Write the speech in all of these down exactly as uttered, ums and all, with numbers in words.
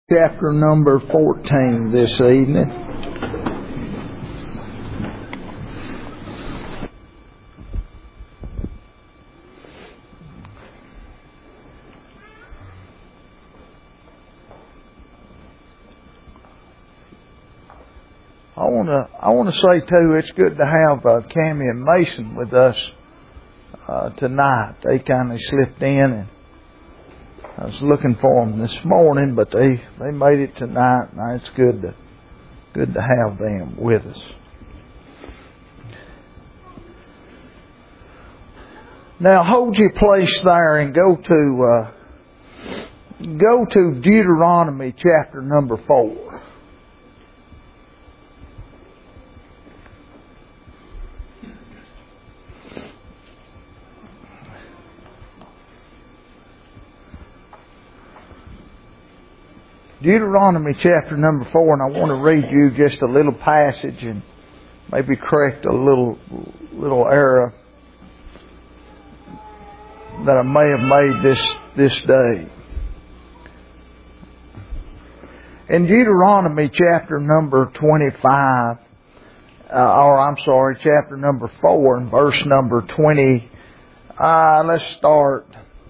Chapter number fourteen this evening. I want to I want to say too, it's good to have uh, Cammie and Mason with us uh, tonight. They kind of slipped in, and I was looking for them this morning, but they, they made it tonight, and it's good to good to have them with us. Now hold your place there and go to uh, go to Deuteronomy chapter number four. Deuteronomy chapter number four, and I want to read you just a little passage and maybe correct a little little error that I may have made this this day. In Deuteronomy chapter number twenty-five, uh, or I'm sorry, chapter number four and verse number twenty. Uh, let's start.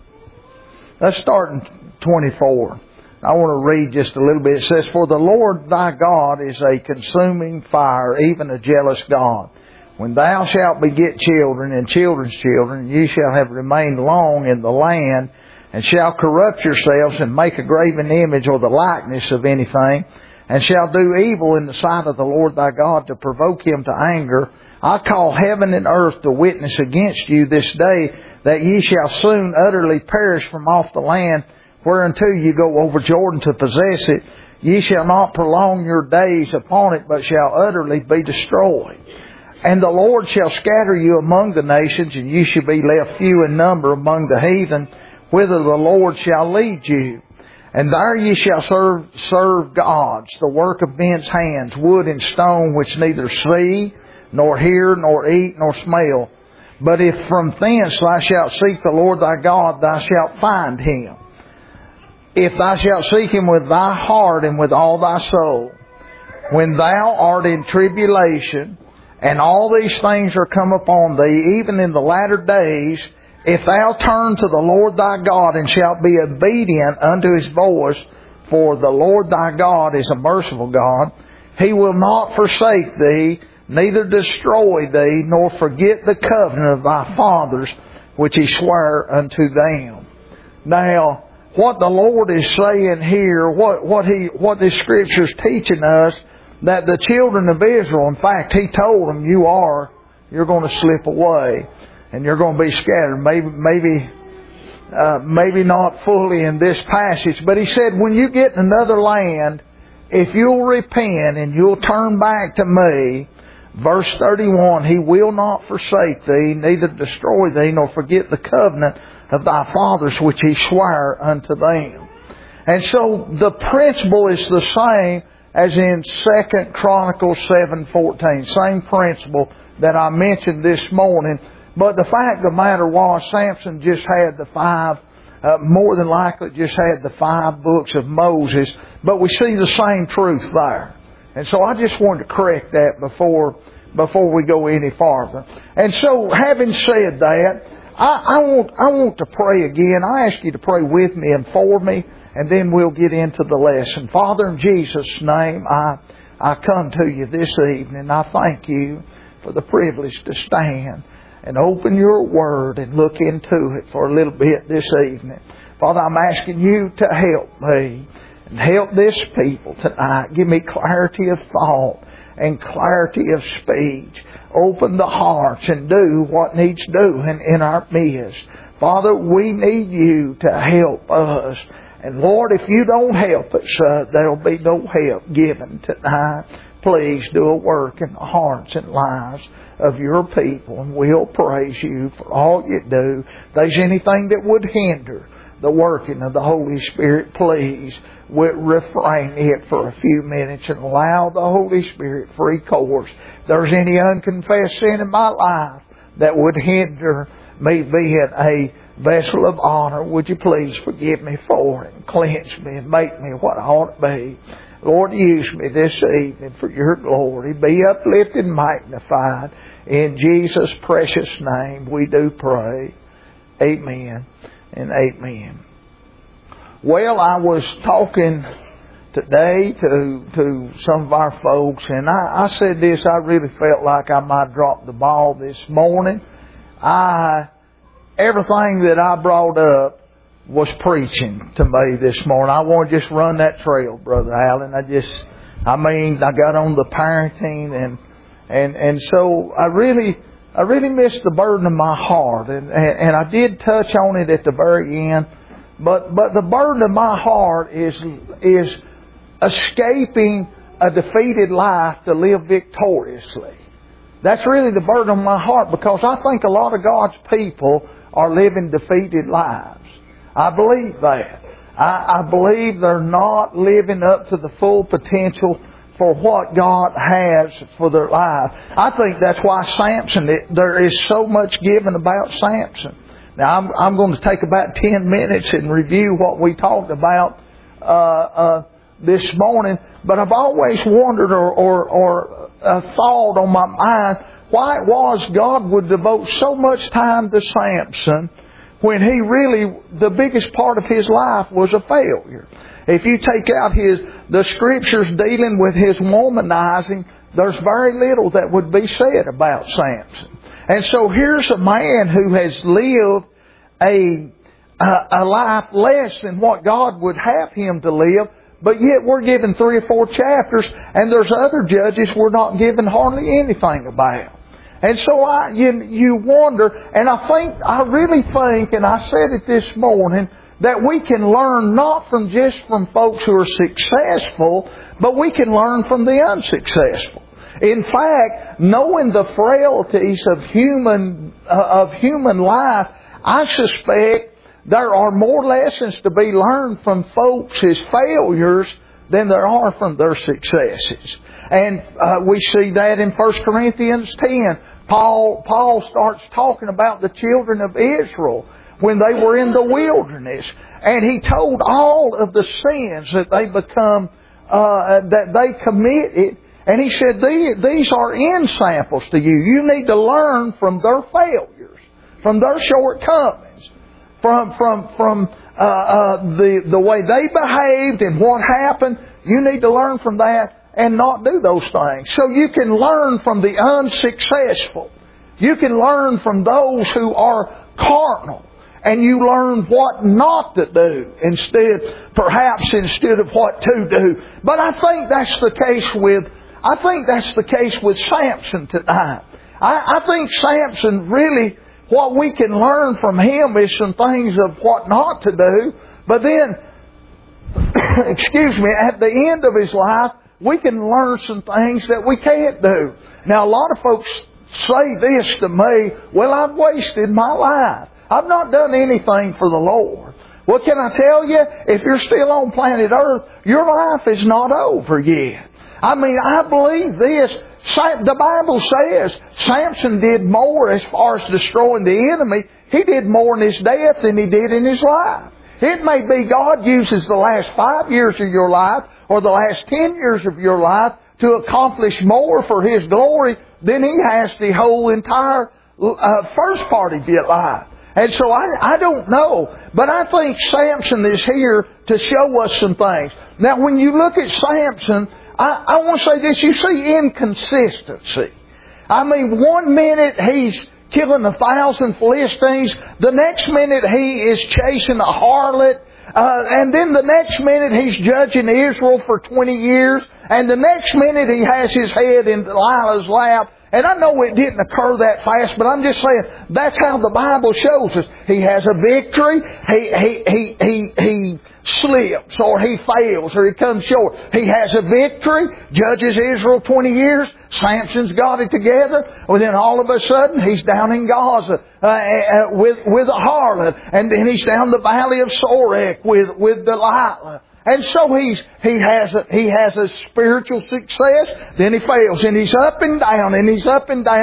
Let's start in twenty-four. I want to read just a little bit. It says, "For the Lord thy God is a consuming fire, even a jealous God. When thou shalt beget children and children's children, ye shall have remained long in the land, and shall corrupt yourselves, and make a graven image or the likeness of anything, and shall do evil in the sight of the Lord thy God to provoke him to anger. I call heaven and earth to witness against you this day, that ye shall soon utterly perish from off the land, whereunto you go over Jordan to possess it. Ye shall not prolong your days upon it, but shall utterly be destroyed. And the Lord shall scatter you among the nations, and ye shall be left few in number among the heathen, whither the Lord shall lead you. And there ye shall serve, serve gods, the work of men's hands, wood and stone, which neither see, nor hear, nor eat, nor smell. But if from thence thou shalt seek the Lord thy God, thou shalt find him. If thou shalt seek him with thy heart and with all thy soul, when thou art in tribulation, and all these things are come upon thee, even in the latter days, if thou turn to the Lord thy God, and shalt be obedient unto his voice, for the Lord thy God is a merciful God, he will not forsake thee, neither destroy thee, nor forget the covenant of thy fathers, which he sware unto them." Now, what the Lord is saying here, what, what he, what this scripture is teaching us, that the children of Israel, in fact, he told them, you are, you're going to slip away, and you're going to be scattered. Maybe, maybe, uh, maybe not fully in this passage, but he said, when you get in another land, if you'll repent and you'll turn back to me, verse thirty-one, he will not forsake thee, neither destroy thee, nor forget the covenant of thy fathers, which he sware unto them. And so the principle is the same as in Second Chronicles seven fourteen. Same principle that I mentioned this morning. But the fact of the matter was, Samson just had the five, uh, more than likely just had the five books of Moses. But we see the same truth there. And so I just wanted to correct that before, before we go any farther. And so having said that, I, I want I want to pray again. I ask you to pray with me and for me, and then we'll get into the lesson. Father, in Jesus' name, I I come to you this evening. I thank you for the privilege to stand and open your Word and look into it for a little bit this evening. Father, I'm asking you to help me and help this people tonight. Give me clarity of thought and clarity of speech. Open the hearts and do what needs doing in our midst. Father, we need you to help us. And Lord, if you don't help us, uh, there'll be no help given tonight. Please do a work in the hearts and lives of your people, and we'll praise you for all you do. If there's anything that would hinder the working of the Holy Spirit, please refrain it for a few minutes and allow the Holy Spirit free course. If there's any unconfessed sin in my life that would hinder me being a vessel of honor, would you please forgive me for it and cleanse me and make me what I ought to be. Lord, use me this evening for your glory. Be uplifted and magnified. In Jesus' precious name we do pray. Amen and amen. Well, I was talking today to to some of our folks, and I, I said this, I really felt like I might drop the ball this morning. I everything that I brought up was preaching to me this morning. I want to just run that trail, Brother Allen. I just, I mean, I got on the parenting, and and and so I really, I really missed the burden of my heart, and and, and I did touch on it at the very end, but but the burden of my heart is is escaping a defeated life to live victoriously. That's really the burden of my heart, because I think a lot of God's people are living defeated lives. I believe that. I, I believe they're not living up to the full potential for what God has for their life. I think that's why Samson, it, there is so much given about Samson. Now, I'm, I'm going to take about ten minutes and review what we talked about uh, uh, this morning. But I've always wondered or, or, or uh, thought on my mind why it was God would devote so much time to Samson when he really, the biggest part of his life was a failure. If you take out his the scriptures dealing with his womanizing, there's very little that would be said about Samson. And so here's a man who has lived a, a, a life less than what God would have him to live, but yet we're given three or four chapters, and there's other judges we're not given hardly anything about. And so I, you, you wonder, and I think, I really think, and I said it this morning, that we can learn not from just from folks who are successful, but we can learn from the unsuccessful. In fact, knowing the frailties of human, uh, of human life, I suspect there are more lessons to be learned from folks' failures than there are from their successes. And uh, we see that in First Corinthians ten. Paul, Paul starts talking about the children of Israel when they were in the wilderness. And he told all of the sins that they become, uh, that they committed. And he said, these, these are ensamples to you. You need to learn from their failures, from their shortcomings, from, from, from, uh, uh, the, the way they behaved and what happened. You need to learn from that and not do those things. So you can learn from the unsuccessful. You can learn from those who are carnal. And you learn what not to do instead, perhaps instead of what to do. But I think that's the case with, I think that's the case with Samson tonight. I, I think Samson really, what we can learn from him is some things of what not to do. But then, excuse me, at the end of his life, we can learn some things that we can't do. Now, a lot of folks say this to me, well, I've wasted my life. I've not done anything for the Lord. Well, can I tell you, if you're still on planet Earth, your life is not over yet. I mean, I believe this. The Bible says Samson did more as far as destroying the enemy. He did more in his death than he did in his life. It may be God uses the last five years of your life or the last ten years of your life to accomplish more for His glory than He has the whole entire uh, first part of your life. And so I, I don't know, but I think Samson is here to show us some things. Now, when you look at Samson, I, I want to say this, you see inconsistency. I mean, one minute he's killing a thousand Philistines, the next minute he is chasing a harlot, uh, and then the next minute he's judging Israel for twenty years, and the next minute he has his head in Delilah's lap. And I know it didn't occur that fast, but I'm just saying that's how the Bible shows us. He has a victory, he he he he he slips, or he fails, or he comes short. He has a victory, judges Israel twenty years, Samson's got it together, well then all of a sudden he's down in Gaza uh, uh, with with a harlot, and then he's down the valley of Sorek with with Delilah. And so he's, he has a, he has a spiritual success, then he fails, and he's up and down, and he's up and down.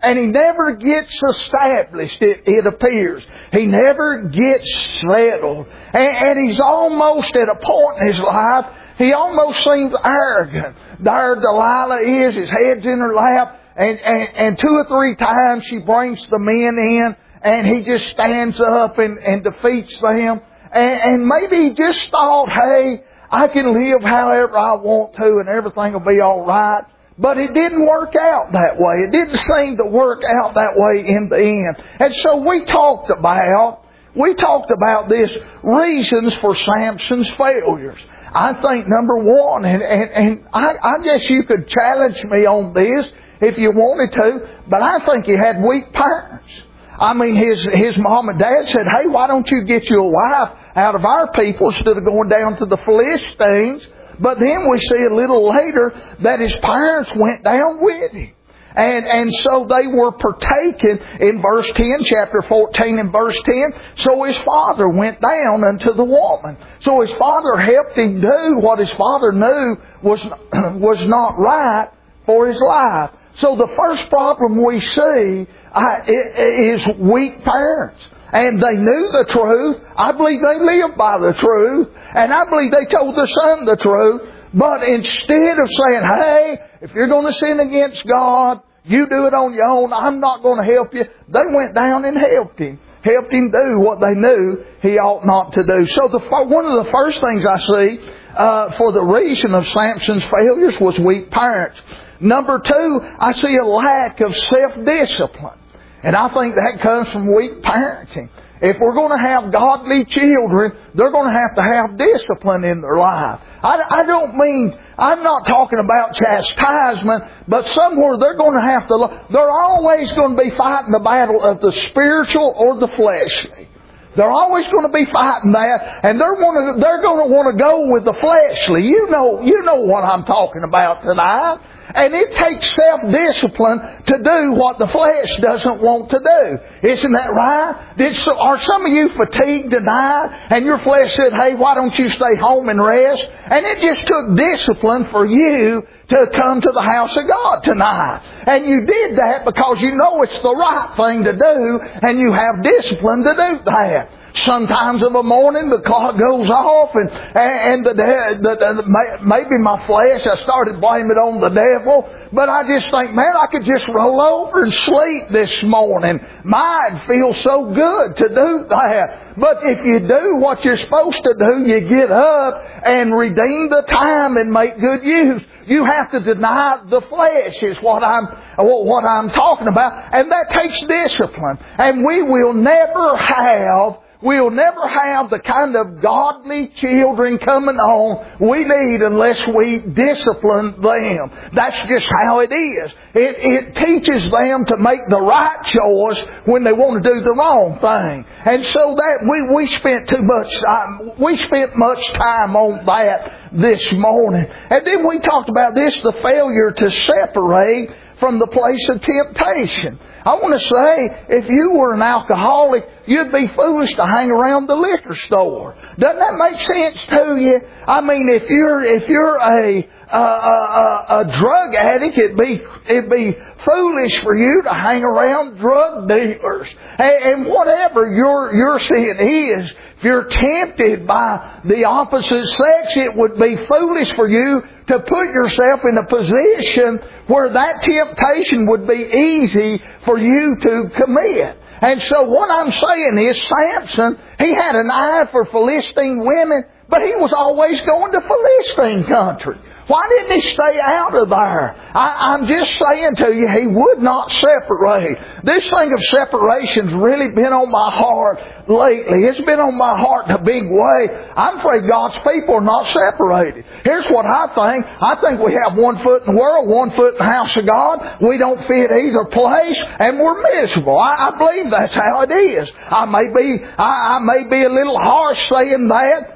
and he never gets established, it, it appears. He never gets settled. And, and he's almost at a point in his life, he almost seems arrogant. There Delilah is, his head's in her lap, and, and, and two or three times she brings the men in, and he just stands up and, and defeats them. And, and maybe he just thought, hey, I can live however I want to and everything will be all right. But it didn't work out that way. It didn't seem to work out that way in the end. And so we talked about, we talked about this, reasons for Samson's failures. I think number one, and, and, and I, I guess you could challenge me on this if you wanted to, but I think he had weak parents. I mean, his, his mom and dad said, hey, why don't you get you a wife out of our people instead of going down to the Philistines? But then we see a little later that his parents went down with him. And, and so they were partaken in verse ten, chapter fourteen and verse ten. So his father went down unto the woman. So his father helped him do what his father knew was, was not right for his life. So the first problem we see uh, is weak parents. And they knew the truth. I believe they lived by the truth. And I believe they told their son the truth. But instead of saying, hey, if you're going to sin against God, you do it on your own, I'm not going to help you, they went down and helped him. Helped him do what they knew he ought not to do. So the, one of the first things I see uh, for the reason of Samson's failures was weak parents. Number two, I see a lack of self-discipline. And I think that comes from weak parenting. If we're going to have godly children, they're going to have to have discipline in their life. I, I don't mean, I'm not talking about chastisement, but somewhere they're going to have to, they're always going to be fighting the battle of the spiritual or the fleshly. They're always going to be fighting that, and they're going to, they're going to want to go with the fleshly. You know, you know what I'm talking about tonight. And it takes self-discipline to do what the flesh doesn't want to do. Isn't that right? Did, so, are some of you fatigued tonight and your flesh said, hey, why don't you stay home and rest? And it just took discipline for you to come to the house of God tonight. And you did that because you know it's the right thing to do and you have discipline to do that. Sometimes of a morning the clock goes off and and the, the, the maybe my flesh, I started blaming it on the devil, but I just think, man, I could just roll over and sleep this morning. Mine feels so good to do that. But if you do what you're supposed to do, you get up and redeem the time and make good use. You have to deny the flesh is what I'm what I'm talking about, and that takes discipline. And we will never have We'll never have the kind of godly children coming on we need unless we discipline them. That's just how it is. It, it teaches them to make the right choice when they want to do the wrong thing. And so that we, we spent too much time, we spent much time on that this morning. And then we talked about this, the failure to separate from the place of temptation. I want to say, if you were an alcoholic, you'd be foolish to hang around the liquor store. Doesn't that make sense to you? I mean, if you're if you're a a, a, a drug addict, it'd be it'd be foolish for you to hang around drug dealers. And, and whatever your your sin is, if you're tempted by the opposite sex, it would be foolish for you to put yourself in a position where that temptation would be easy for you to commit. And so what I'm saying is, Samson, he had an eye for Philistine women, but he was always going to Philistine country. Why didn't he stay out of there? I, I'm just saying to you, he would not separate. This thing of separation's really been on my heart lately. It's been on my heart in a big way. I'm afraid God's people are not separated. Here's what I think. I think we have one foot in the world, one foot in the house of God. We don't fit either place, and we're miserable. I, I believe that's how it is. I may be, I, I may be a little harsh saying that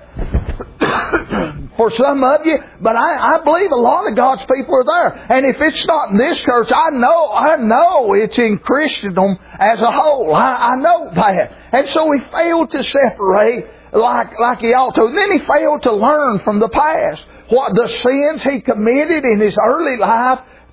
for some of you, but I, I believe a lot of God's people are there. And if it's not in this church, I know, I know it's in Christendom as a whole. I, I know that. And so he failed to separate like, like he ought to. And then he failed to learn from the past. What the sins he committed in his early life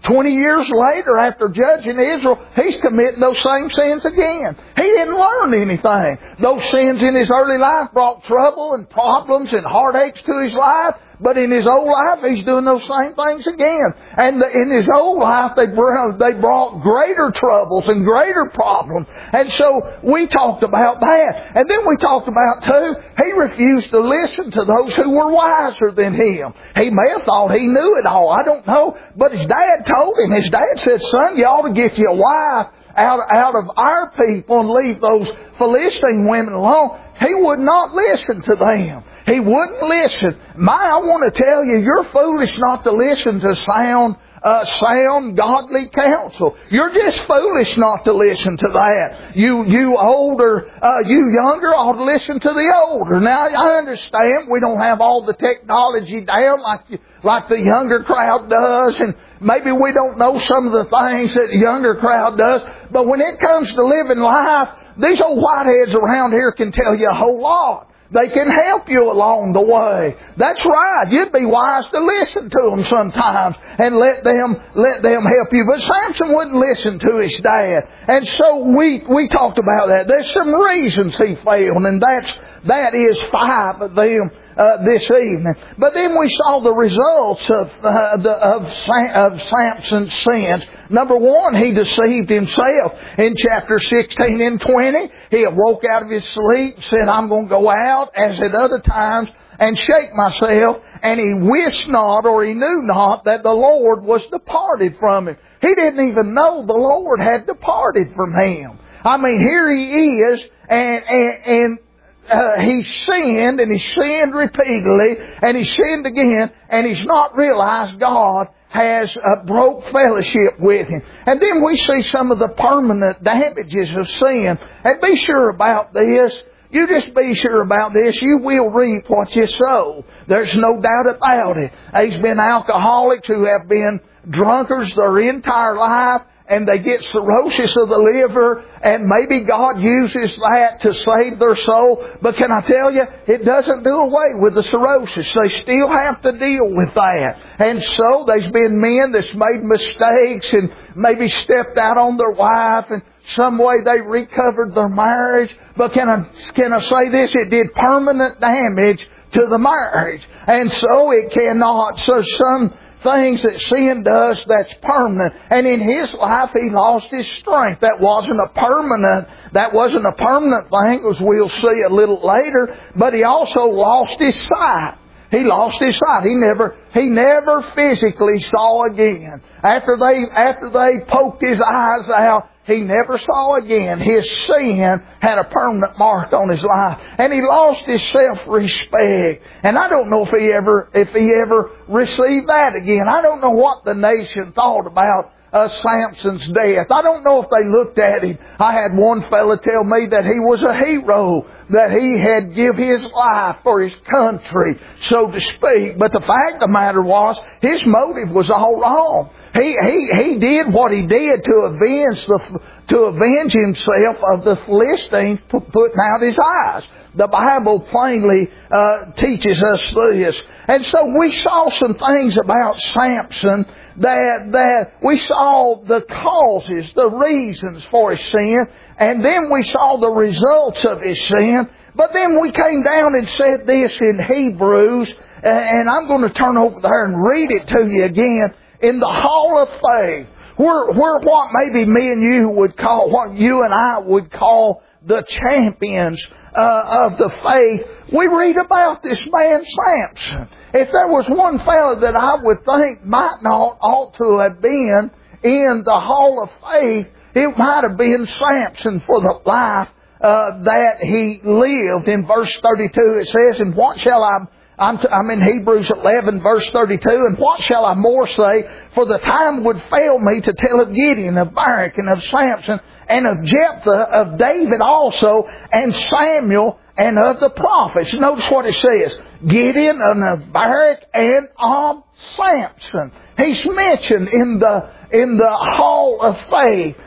Twenty years later, after judging Israel, he's committing those same sins again. He didn't learn anything. Those sins in his early life brought trouble and problems and heartaches to his life. But in his old life, he's doing those same things again. And in his old life, they brought, they brought greater troubles and greater problems. And so we talked about that. And then we talked about, too, he refused to listen to those who were wiser than him. He may have thought he knew it all. I don't know. But his dad told him. His dad said, son, you ought to get you a wife out, out of our people and leave those Philistine women alone. He would not listen to them. He wouldn't listen. My, I want to tell you, you're foolish not to listen to sound, uh, sound, godly counsel. You're just foolish not to listen to that. You, you older, uh, you younger ought to listen to the older. Now, I understand we don't have all the technology down like, like the younger crowd does, and maybe we don't know some of the things that the younger crowd does, but when it comes to living life, these old whiteheads around here can tell you a whole lot. They can help you along the way. That's right. You'd be wise to listen to them sometimes and let them let them help you. But Samson wouldn't listen to his dad. And so we we talked about that. There's some reasons he failed, and that's that is five of them uh, this evening. But then we saw the results of uh, the, of, Sam, of Samson's sins. Number one, he deceived himself. In chapter sixteen and twenty, he awoke out of his sleep, said, I'm going to go out as at other times and shake myself. And he wished not, or he knew not, that the Lord was departed from him. He didn't even know the Lord had departed from him. I mean, here he is, and, and, and Uh, he sinned, and he sinned repeatedly, and he sinned again, and he's not realized God has uh, broke fellowship with him. And then we see some of the permanent damages of sin. And be sure about this. You just be sure about this. You will reap what you sow. There's no doubt about it. There's been alcoholics who have been drunkards their entire life, and they get cirrhosis of the liver, and maybe God uses that to save their soul. But can I tell you, it doesn't do away with the cirrhosis. They still have to deal with that. And so there's been men that's made mistakes and maybe stepped out on their wife, and some way they recovered their marriage. But can I, can I say this? It did permanent damage to the marriage. And so it cannot, so some things that sin does that's permanent. And in his life, he lost his strength. That wasn't a permanent, that wasn't a permanent thing, as we'll see a little later. But he also lost his sight. He lost his sight. He never, he never physically saw again. After they, after they poked his eyes out, he never saw again. His sin had a permanent mark on his life. And he lost his self-respect. And I don't know if he ever, if he ever received that again. I don't know what the nation thought about uh, Samson's death. I don't know if they looked at him. I had one fella tell me that he was a hero, that he had give his life for his country, so to speak. But the fact of the matter was, his motive was all wrong. He, he, he did what he did to avenge the, to avenge himself of the Philistines putting out his eyes. The Bible plainly, uh, teaches us this. And so we saw some things about Samson that, that we saw the causes, the reasons for his sin, and then we saw the results of his sin. But then we came down and said this in Hebrews, and I'm going to turn over there and read it to you again. In the hall of faith, where, where what maybe me and you would call, what you and I would call the champions uh, of the faith, we read about this man Samson. If there was one fellow that I would think might not ought to have been in the hall of faith, it might have been Samson for the life uh, that he lived. In verse thirty-two it says, and what shall I I'm, t- I'm in Hebrews eleven, verse thirty-two. And what shall I more say? For the time would fail me to tell of Gideon, of Barak, and of Samson, and of Jephthah, of David also, and Samuel, and of the prophets. Notice what it says. Gideon, and of Barak, and of Samson. He's mentioned in the in the hall of faith.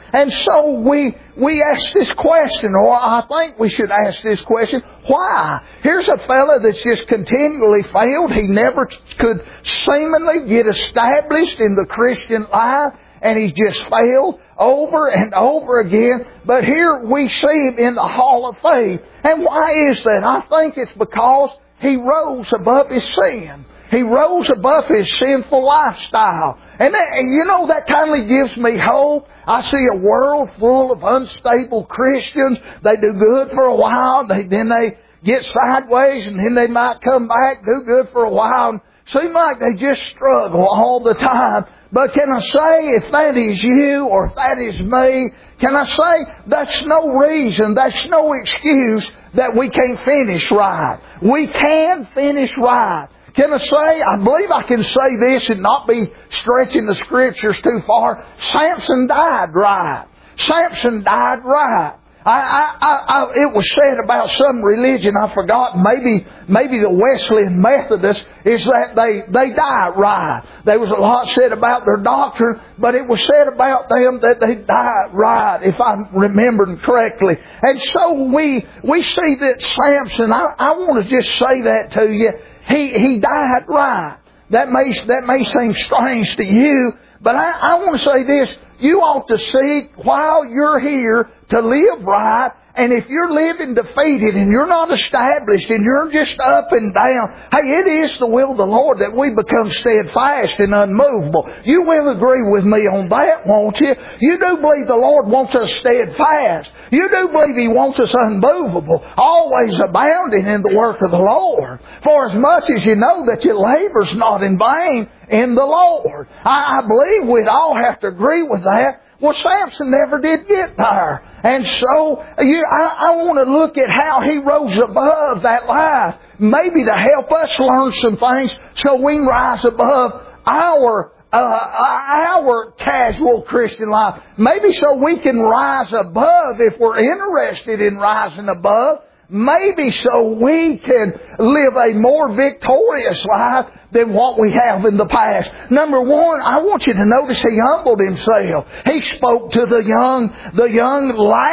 And so we we ask this question, or I think we should ask this question, why? Here's a fellow that's just continually failed. He never could seemingly get established in the Christian life, and he just failed over and over again. But here we see him in the hall of faith. And why is that? I think it's because he rose above his sin. He rose above his sinful lifestyle. And that, you know, that kind of gives me hope. I see a world full of unstable Christians. They do good for a while, they, then they get sideways, and then they might come back, do good for a while, and seem like they just struggle all the time. But can I say, if that is you or if that is me, can I say that's no reason, that's no excuse that we can't finish right. We can finish right. Can I say, I believe I can say this and not be stretching the Scriptures too far. Samson died right. Samson died right. I, I, I, I, it was said about some religion, I forgot, maybe, maybe the Wesleyan Methodists, is that they, they died right. There was a lot said about their doctrine, but it was said about them that they died right, if I'm remembering correctly. And so we, we see that Samson, I, I want to just say that to you, he, he died right. That may, that may seem strange to you, but I, I want to say this, you ought to seek while you're here to live right. And if you're living defeated and you're not established and you're just up and down, hey, it is the will of the Lord that we become steadfast and unmovable. You will agree with me on that, won't you? You do believe the Lord wants us steadfast. You do believe He wants us unmovable, always abounding in the work of the Lord. For as much as you know that your labor's not in vain in the Lord. I, I believe we'd all have to agree with that. Well, Samson never did get there. And so, you, I, I want to look at how he rose above that life. Maybe to help us learn some things so we can rise above our uh, our casual Christian life. Maybe so we can rise above, if we're interested in rising above, maybe so we can live a more victorious life than what we have in the past. Number one, I want you to notice he humbled himself. He spoke to the young, the young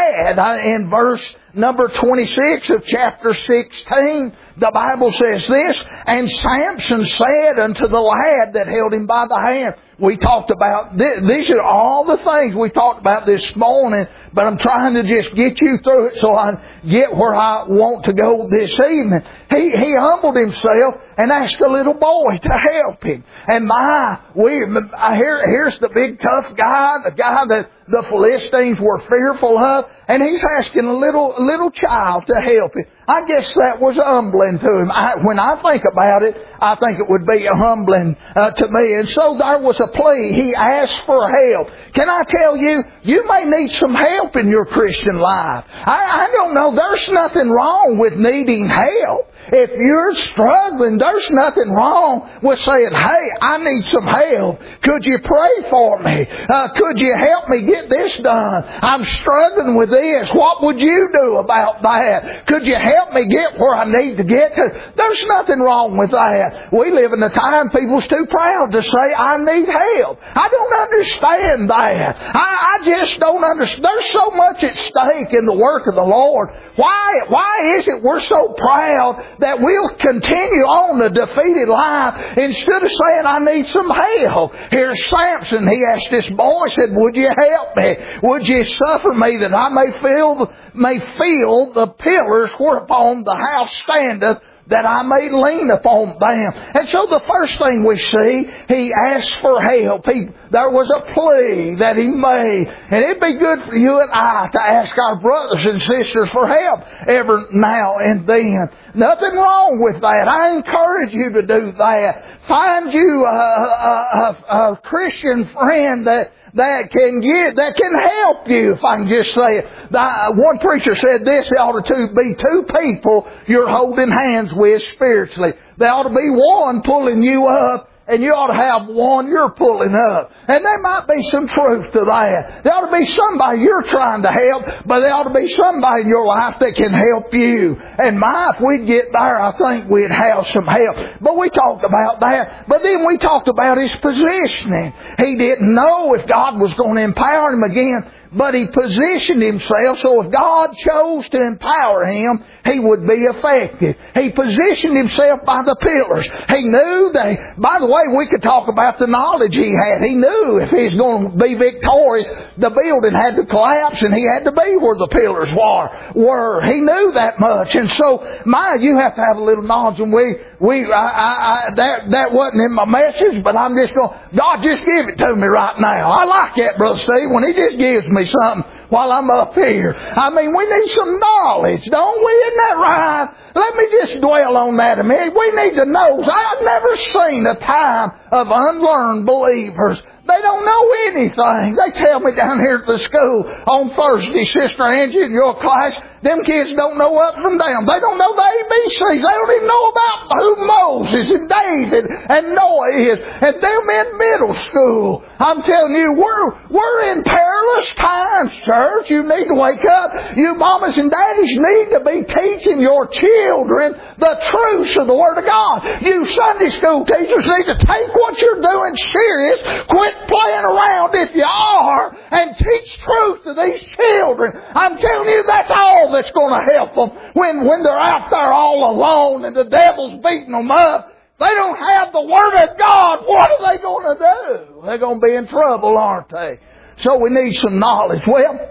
lad in verse number twenty-six of chapter sixteen. The Bible says this, and Samson said unto the lad that held him by the hand. We talked about, this, these are all the things we talked about this morning, but I'm trying to just get you through it so I get where I want to go this evening. He, he humbled himself and asked a little boy to help him. And my, we, here, here's the big tough guy, the guy that the Philistines were fearful of, and he's asking a little, little child to help him. I guess that was humbling to him. I, when I think about it, I think it would be humbling uh, to me. And so there was a plea. He asked for help. Can I tell you, you may need some help in your Christian life. I, I don't know. There's nothing wrong with needing help. If you're struggling, there's nothing wrong with saying, hey, I need some help. Could you pray for me? Uh, could you help me get this done? I'm struggling with this. What would you do about that? Could you help me get where I need to get to? There's nothing wrong with that. We live in a time people's too proud to say, I need help. I don't understand that. I, I just don't understand. There's so much at stake in the work of the Lord. Why, why is it we're so proud that we'll continue on the defeated life instead of saying, I need some help? Here's Samson. He asked this boy, said, would you help me? Would you suffer me that I may feel, may feel the pillars whereupon the house standeth, that I may lean upon them? And so the first thing we see, he asked for help. He, there was a plea that he made. And it'd be good for you and I to ask our brothers and sisters for help every now and then. Nothing wrong with that. I encourage you to do that. Find you a, a, a, a Christian friend that that can get, that can help you, if I can just say it. The, one preacher said this, there ought to be two people you're holding hands with spiritually. There ought to be one pulling you up, and you ought to have one you're pulling up. And there might be some truth to that. There ought to be somebody you're trying to help, but there ought to be somebody in your life that can help you. And my, if we'd get there, I think we'd have some help. But we talked about that. But then we talked about his positioning. He didn't know if God was going to empower him again. but he positioned himself so if God chose to empower him, he would be effective. He positioned himself by the pillars. He knew that, by the way, we could talk about the knowledge he had. He knew if he's going to be victorious, the building had to collapse and he had to be where the pillars were. were. He knew that much. And so, my, you have to have a little knowledge. And we, we, I, I, I, that, that wasn't in my message, but I'm just going, God, just give it to me right now. I like that, Brother Steve, when He just gives me something while I'm up here. I mean, we need some knowledge, don't we? Isn't that right? Let me just dwell on that a minute. We need to know. I've never seen a time of unlearned believers. They don't know anything. They tell me down here at the school on Thursday, Sister Angie, in your class, them kids don't know up from down. They don't know the A B Cs. They don't even know about who Moses and David and Noah is. And them in middle school. I'm telling you, we're, we're in perilous times, church. You need to wake up. You mamas and daddies need to be teaching your children the truths of the Word of God. You Sunday school teachers need to take what you're doing serious. Quit playing around if you are, and teach truth to these children. I'm telling you, that's all that's going to help them when, when they're out there all alone and the devil's beating them up. They don't have the Word of God. What are they going to do? They're going to be in trouble, aren't they? So we need some knowledge. Well,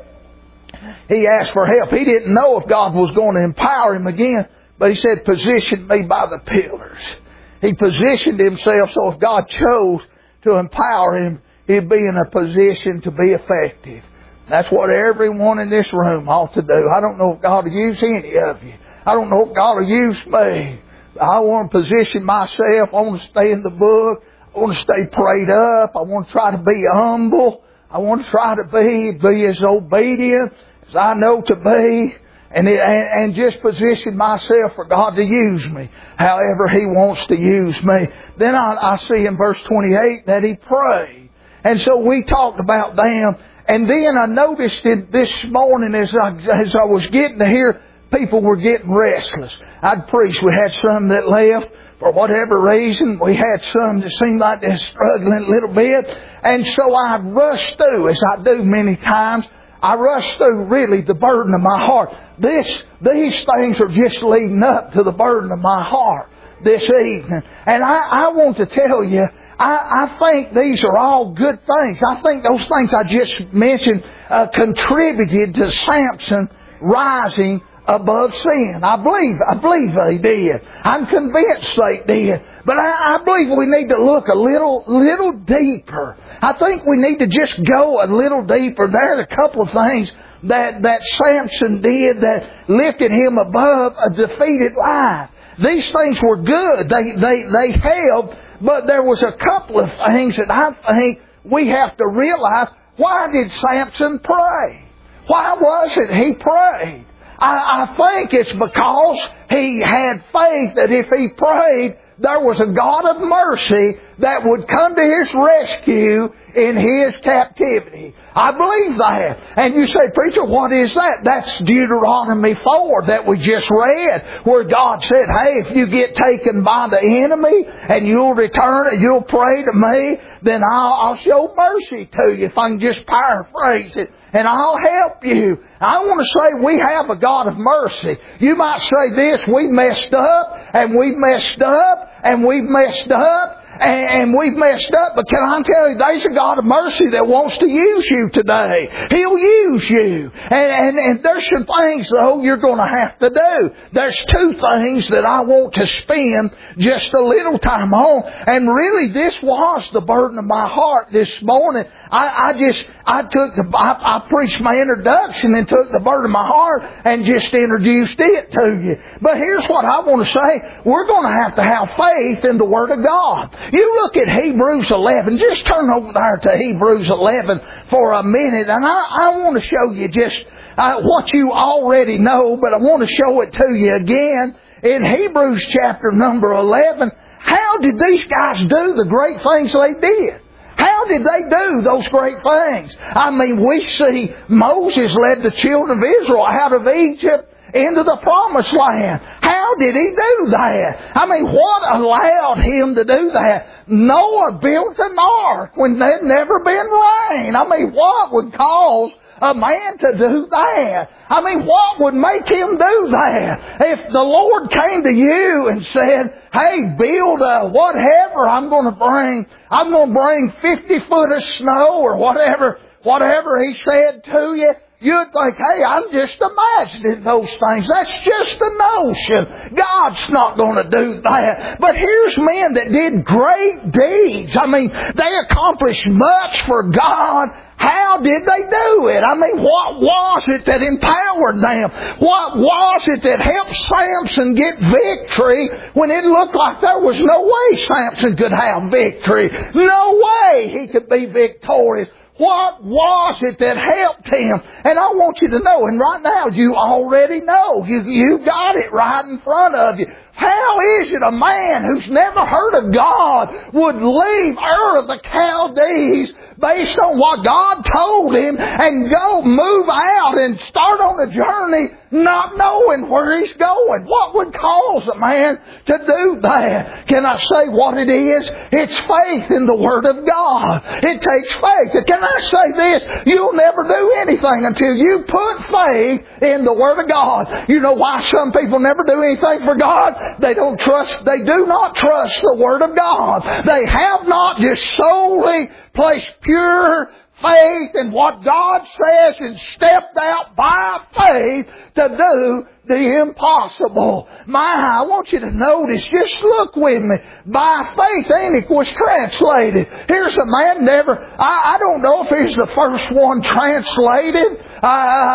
he asked for help. He didn't know if God was going to empower him again, but he said, position me by the pillars. He positioned himself so if God chose to empower him, he'd be in a position to be effective. That's what everyone in this room ought to do. I don't know if God will use any of you. I don't know if God will use me. I want to position myself. I want to stay in the book. I want to stay prayed up. I want to try to be humble. I want to try to be, be as obedient as I know to be. And, it, and, and just position myself for God to use me however He wants to use me. Then I, I see in verse twenty-eight that he prayed. And so we talked about them. And then I noticed it this morning as I, as I was getting to hear, people were getting restless. I'd preached. We had some that left for whatever reason. We had some that seemed like they're struggling a little bit. And so I rushed through, as I do many times. I rushed through really the burden of my heart. This, these things are just leading up to the burden of my heart this evening. And I, I want to tell you, I, I think these are all good things. I think those things I just mentioned uh, contributed to Samson rising above sin. I believe, I believe they did. I'm convinced they did. But I, I believe we need to look a little, little deeper. I think we need to just go a little deeper. There are a couple of things that, that Samson did that lifted him above a defeated life. These things were good. They, they, they helped. But there was a couple of things that I think we have to realize. Why did Samson pray? Why was it he prayed? I, I think it's because he had faith that if he prayed, there was a God of mercy that would come to his rescue in his captivity. I believe that. And you say, preacher, what is that? That's Deuteronomy four that we just read, where God said, hey, if you get taken by the enemy and you'll return and you'll pray to me, then I'll, I'll show mercy to you, if I can just paraphrase it. And I'll help you. I want to say we have a God of mercy. You might say this, we messed up, and we've messed up, and we've messed up, and, and we've messed up. But can I tell you, there's a God of mercy that wants to use you today. He'll use you. And, and, and there's some things, though, you're going to have to do. There's two things that I want to spend just a little time on. And really, this was the burden of my heart this morning. I, I just, I took the, I, I preached my introduction and took the burden of my heart and just introduced it to you. But here's what I want to say. We're going to have to have faith in the Word of God. You look at Hebrews eleven. Just turn over there to Hebrews eleven for a minute. And I, I want to show you just uh, what you already know, but I want to show it to you again. In Hebrews chapter number eleven, how did these guys do the great things they did? How did they do those great things? I mean, we see Moses led the children of Israel out of Egypt into the promised land. How did he do that? I mean, what allowed him to do that? Noah built an ark when there'd never been rain. I mean, what would cause a man to do that? I mean, what would make him do that? If the Lord came to you and said, hey, build a whatever, I'm going to bring, I'm going to bring fifty foot of snow or whatever, whatever He said to you, you'd think, hey, I'm just imagining those things. That's just a notion. God's not going to do that. But here's men that did great deeds. I mean, they accomplished much for God. How did they do it? I mean, what was it that empowered them? What was it that helped Samson get victory when it looked like there was no way Samson could have victory? No way he could be victorious. What was it that helped him? And I want you to know, and right now you already know. You, you got it right in front of you. How is it a man who's never heard of God would leave Ur of the Chaldees based on what God told him and go move out and start on a journey not knowing where he's going? What would cause a man to do that? Can I say what it is? It's faith in the Word of God. It takes faith. Can I say this? You'll never do anything until you put faith in the Word of God. You know why some people never do anything for God? They don't trust, they do not trust the Word of God. They have not just solely placed pure faith in what God says and stepped out by faith to do the impossible. My, I want you to notice, just look with me. By faith, Enoch was translated. Here's a man never, I, I don't know if he's the first one translated. I,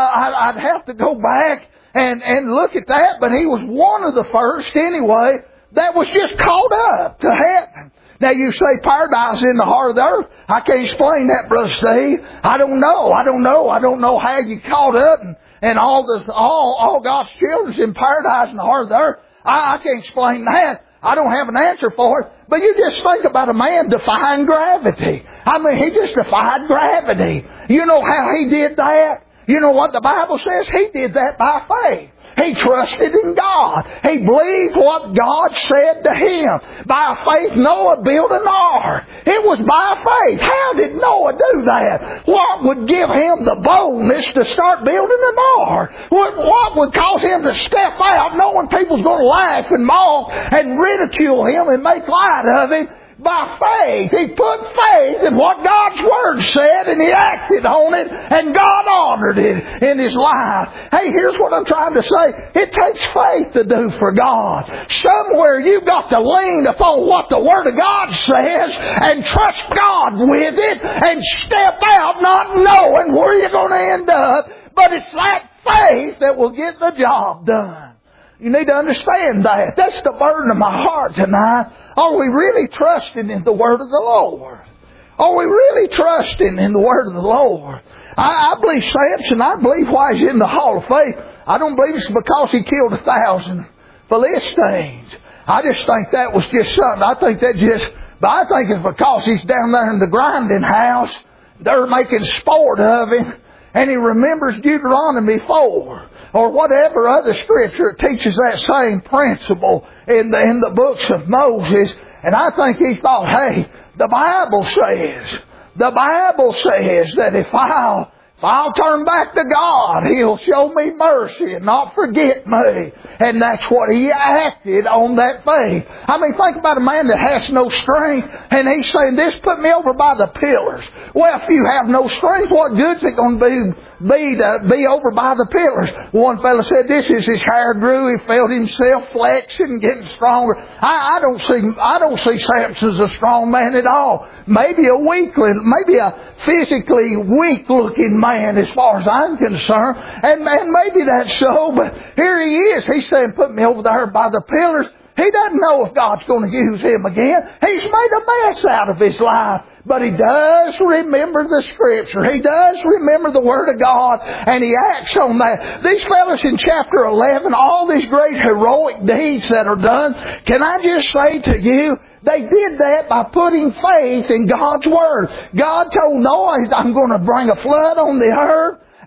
I, I'd have to go back and, and look at that, but he was one of the first anyway that was just called up to heaven. Now you say paradise in the heart of the earth. I can't explain that, Brother Steve. I don't know. I don't know. I don't know how you caught up and, and all the all all God's children's in paradise in the heart of the earth. I, I can't explain that. I don't have an answer for it. But you just think about a man defying gravity. I mean, he just defied gravity. You know how he did that? You know what the Bible says? He did that by faith. He trusted in God. He believed what God said to him. By faith, Noah built an ark. It was by faith. How did Noah do that? What would give him the boldness to start building an ark? What, what would cause him to step out knowing people's going to laugh and mock and ridicule him and make light of him? By faith. He put faith in what God's Word said and he acted on it and God honored it in his life. Hey, here's what I'm trying to say. It takes faith to do for God. Somewhere you've got to lean upon what the Word of God says and trust God with it and step out not knowing where you're going to end up. But it's that faith that will get the job done. You need to understand that. That's the burden of my heart tonight. Are we really trusting in the Word of the Lord? Are we really trusting in the Word of the Lord? I, I believe Samson, I believe why he's in the Hall of Faith. I don't believe it's because he killed a thousand Philistines. I just think that was just something. I think that just, but I think it's because he's down there in the grinding house. They're making sport of him. And he remembers Deuteronomy four. Or whatever other scripture teaches that same principle in the, in the books of Moses. And I think he thought, hey, the Bible says, the Bible says that if I'll, if I'll turn back to God, He'll show me mercy and not forget me. And that's what he acted on that faith. I mean, think about a man that has no strength and he's saying, this put me over by the pillars. Well, if you have no strength, what good's it going to be? Be to be over by the pillars. One fellow said, this is his hair grew. He felt himself flexing, getting stronger. I, I don't see, I don't see Samson as a strong man at all. Maybe a weakling, maybe a physically weak looking man as far as I'm concerned. And, and maybe that's so, but here he is. He's saying, put me over there by the pillars. He doesn't know if God's going to use him again. He's made a mess out of his life. But he does remember the Scripture. He does remember the Word of God. And he acts on that. These fellas in chapter eleven, all these great heroic deeds that are done, can I just say to you, they did that by putting faith in God's Word. God told Noah, I'm going to bring a flood on the earth.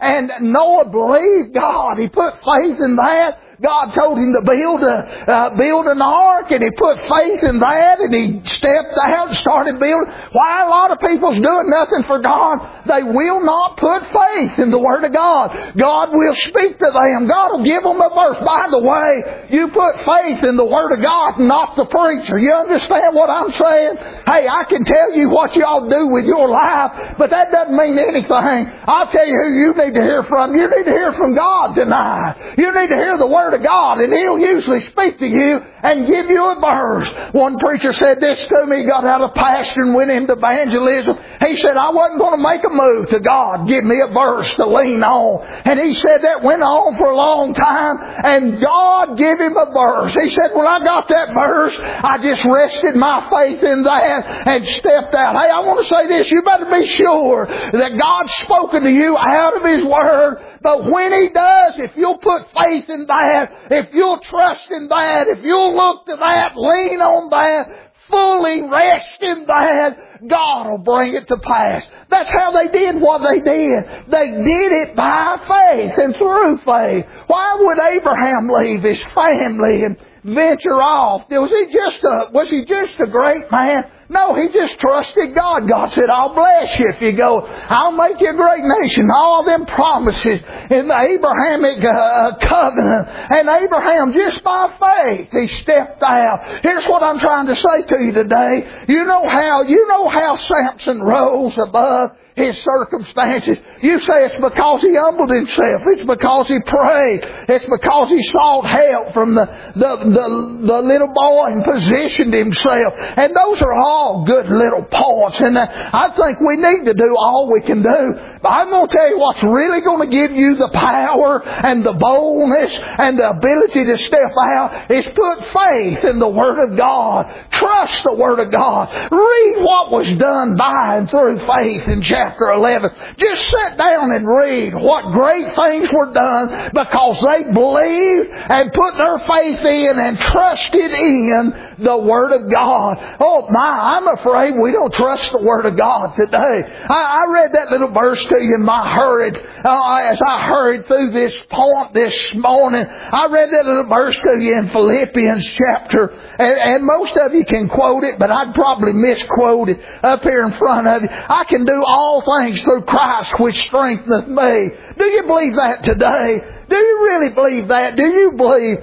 And Noah believed God. He put faith in that. God told him to build a uh, build an ark, and he put faith in that, and he stepped out and started building. Why a lot of people's doing nothing for God? They will not put faith in the Word of God. God will speak to them. God will give them a verse. By the way, you put faith in the Word of God, not the preacher. You understand what I'm saying? Hey, I can tell you what y'all do with your life, but that doesn't mean anything. I'll tell you who you need to hear from. You need to hear from God tonight. You need to hear the Word of God, and He'll usually speak to you and give you a verse. One preacher said this to me, got out of pastor and went into evangelism. He said, I wasn't going to make a move to God. Give me a verse to lean on. And he said that went on for a long time, and God gave him a verse. He said, when I got that verse, I just rested my faith in that and stepped out. Hey, I want to say this. You better be sure that God's spoken to you out of His Word. But when He does, if you'll put faith in that, if you'll trust in that, if you'll look to that, lean on that, fully rest in that, God will bring it to pass. That's how they did what they did. They did it by faith and through faith. Why would Abraham leave his family and venture off? Was he just a, was he just a great man? No, he just trusted God. God said, I'll bless you if you go. I'll make you a great nation. All them promises in the Abrahamic uh, covenant. And Abraham, just by faith, he stepped out. Here's what I'm trying to say to you today. You know how, you know how Samson rose above his circumstances. You say it's because he humbled himself. It's because he prayed. It's because he sought help from the, the, the, the little boy and positioned himself. And those are all good little points. And I think we need to do all we can do. But I'm going to tell you what's really going to give you the power and the boldness and the ability to step out is put faith in the Word of God. Trust the Word of God. Read what was done by and through faith in chapter eleven. Just sit down and read what great things were done because they believed and put their faith in and trusted in the Word of God. Oh my, I'm afraid we don't trust the Word of God today. I, I read that little verse to you in my hurried, uh, as I hurried through this point this morning. I read that little verse to you in Philippians chapter, and, and most of you can quote it, but I'd probably misquote it up here in front of you. I can do all things through Christ which strengtheneth me. Do you believe that today? Do you really believe that? Do you believe,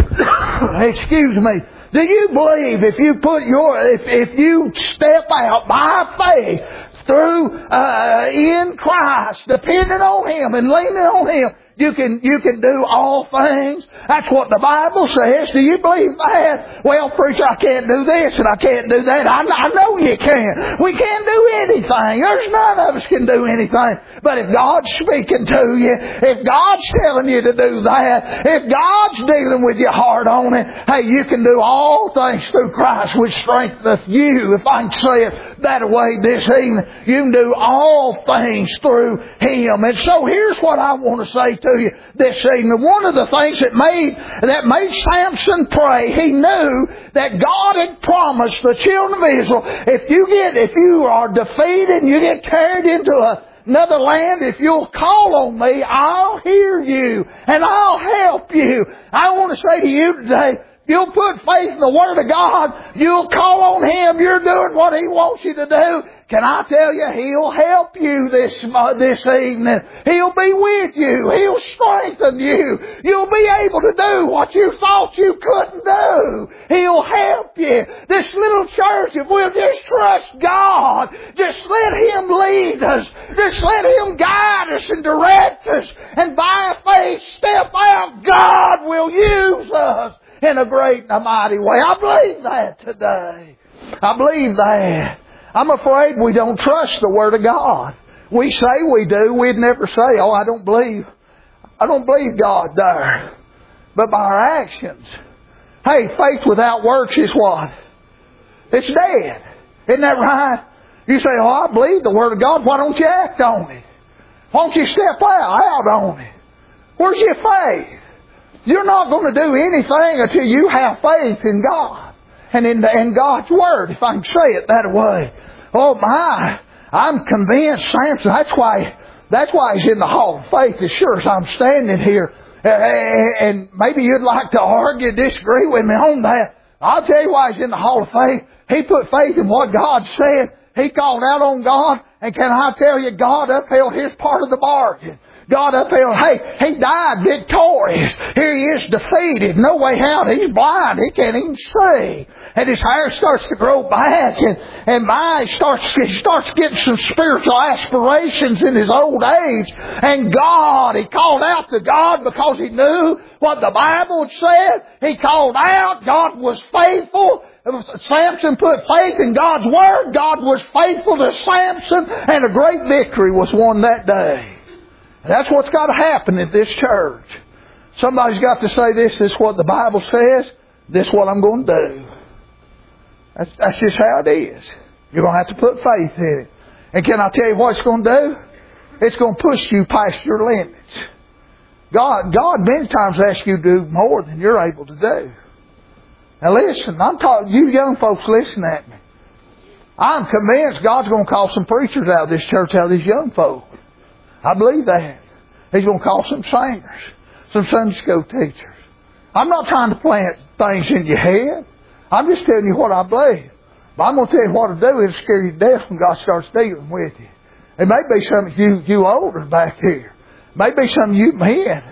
excuse me, do you believe if you put your, if, if you step out by faith through, uh, in Christ, depending on Him and leaning on Him, You can, you can do all things. That's what the Bible says. Do you believe that? Well, preacher, I can't do this and I can't do that. I, I know you can. We can't do anything. There's none of us can do anything. But if God's speaking to you, if God's telling you to do that, if God's dealing with your heart on it, hey, you can do all things through Christ which strengtheneth you. If I can say it that way this evening, you can do all things through Him. And so here's what I want to say to you this evening. One of the things that made that made Samson pray, he knew that God had promised the children of Israel, if you get if you are defeated and you get carried into a another land, if you'll call on me, I'll hear you and I'll help you. I want to say to you today, you'll put faith in the Word of God, you'll call on Him, you're doing what He wants you to do. Can I tell you, He'll help you this uh, this evening. He'll be with you. He'll strengthen you. You'll be able to do what you thought you couldn't do. He'll help you. This little church, if we'll just trust God, just let Him lead us. Just let Him guide us and direct us. And by faith, step out. God will use us in a great and a mighty way. I believe that today. I believe that. I'm afraid we don't trust the Word of God. We say we do. We'd never say, oh, I don't believe. I don't believe God there. But by our actions. Hey, faith without works is what? It's dead. Isn't that right? You say, oh, I believe the Word of God. Why don't you act on it? Why don't you step out, out on it? Where's your faith? You're not going to do anything until you have faith in God. And in, the, in God's Word, if I can say it that way. Oh my, I'm convinced Samson, that's why That's why He's in the Hall of Faith as sure as I'm standing here. And maybe you'd like to argue, disagree with me on that. I'll tell you why He's in the Hall of Faith. He put faith in what God said. He called out on God. And can I tell you, God upheld His part of the bargain. God upheld, hey, He died victorious. Here He is defeated. No way out. He's blind. He can't even see. And his hair starts to grow back. And, and my, he starts, he starts getting some spiritual aspirations in his old age. And God, he called out to God because he knew what the Bible had said. He called out. God was faithful. Samson put faith in God's Word. God was faithful to Samson. And a great victory was won that day. And that's what's got to happen in this church. Somebody's got to say, this is what the Bible says. This is what I'm going to do. That's, that's just how it is. You're going to have to put faith in it. And can I tell you what it's going to do? It's going to push you past your limits. God, God many times asks you to do more than you're able to do. Now listen, I'm talking, you young folks, listen at me. I'm convinced God's going to call some preachers out of this church, out of these young folks. I believe that. He's going to call some singers, some Sunday school teachers. I'm not trying to plant things in your head. I'm just telling you what I believe. But I'm going to tell you what to do. It'll scare you to death when God starts dealing with you. It may be some of you, you older back here. Maybe some of you men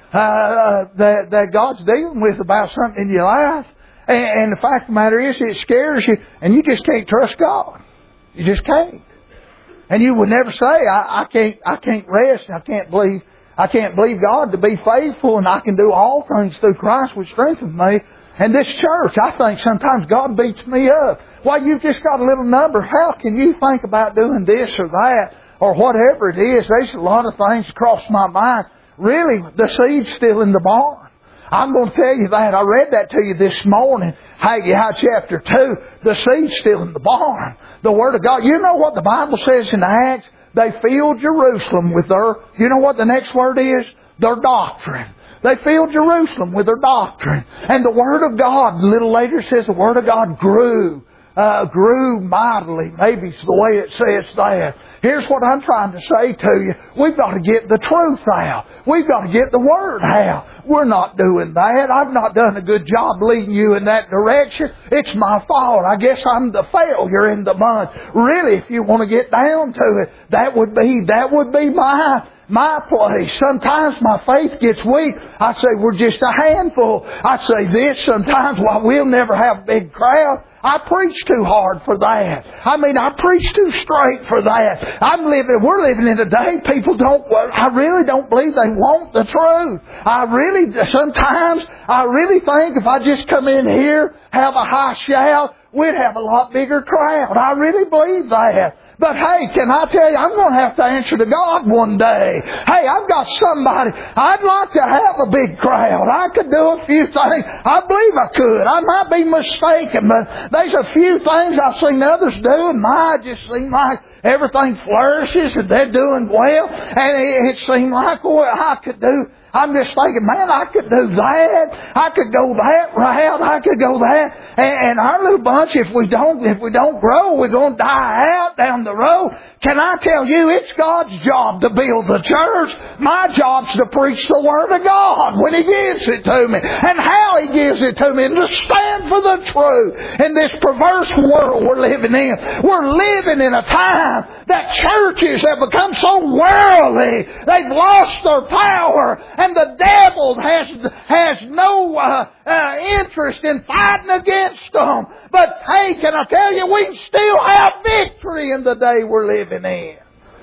uh, that, that God's dealing with about something in your life. And, and the fact of the matter is, it scares you, and you just can't trust God. You just can't. And you would never say, I, I can't, I can't rest. I can't believe, I can't believe God to be faithful, and I can do all things through Christ which strengthens me. And this church, I think sometimes God beats me up. Well, you've just got a little number. How can you think about doing this or that or whatever it is? There's a lot of things cross my mind. Really, the seed's still in the barn. I'm going to tell you that. I read that to you this morning. Haggai chapter two. The seed's still in the barn. The Word of God. You know what the Bible says in Acts? They filled Jerusalem with their, you know what the next word is? Their doctrine. They filled Jerusalem with their doctrine. And the Word of God, a little later it says the Word of God grew. Uh, grew mightily. Maybe it's the way it says that. Here's what I'm trying to say to you. We've got to get the truth out. We've got to get the Word out. We're not doing that. I've not done a good job leading you in that direction. It's my fault. I guess I'm the failure in the bunch. Really, if you want to get down to it, that would be, that would be my My place. Sometimes my faith gets weak. I say we're just a handful. I say this sometimes. Well, we'll never have a big crowd. I preach too hard for that. I mean, I preach too straight for that. I'm living, we're living in a day people don't, I really don't believe they want the truth. I really, sometimes, I really think if I just come in here, have a high shout, we'd have a lot bigger crowd. I really believe that. But hey, can I tell you, I'm going to have to answer to God one day. Hey, I've got somebody. I'd like to have a big crowd. I could do a few things. I believe I could. I might be mistaken, but there's a few things I've seen others do, and my just seem like everything flourishes and they're doing well. And it, it seemed like, boy, I could do. I'm just thinking, man, I could do that. I could go that route. I could go that. And, and our little bunch, if we don't, if we don't grow, we're going to die out down the road. Can I tell you, it's God's job to build the church. My job's to preach the Word of God when He gives it to me, and how He gives it to me, and to stand for the truth in this perverse world we're living in. We're living in a time that churches have become so worldly. They've lost their power. And the devil has has no uh, uh, interest in fighting against them. But hey, can I tell you, we can still have victory in the day we're living in.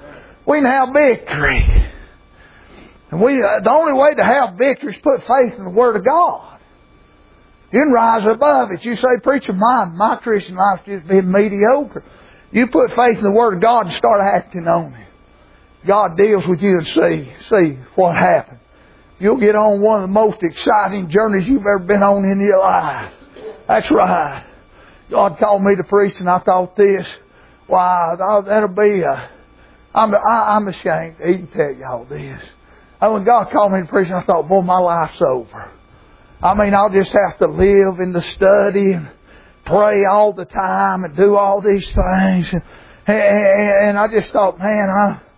We can have victory. And we uh, the only way to have victory is put faith in the Word of God. You can rise above it. You say, preacher, my, my Christian life's just been mediocre. You put faith in the Word of God and start acting on it. God deals with you and see, see what happens. You'll get on one of the most exciting journeys you've ever been on in your life. That's right. God called me to preach, and I thought this, wow, that'll be a, I'm, I, I'm ashamed to even tell you all this. And when God called me to preach, I thought, boy, my life's over. I mean, I'll just have to live in the study and pray all the time and do all these things. And, and, and I just thought, man, I,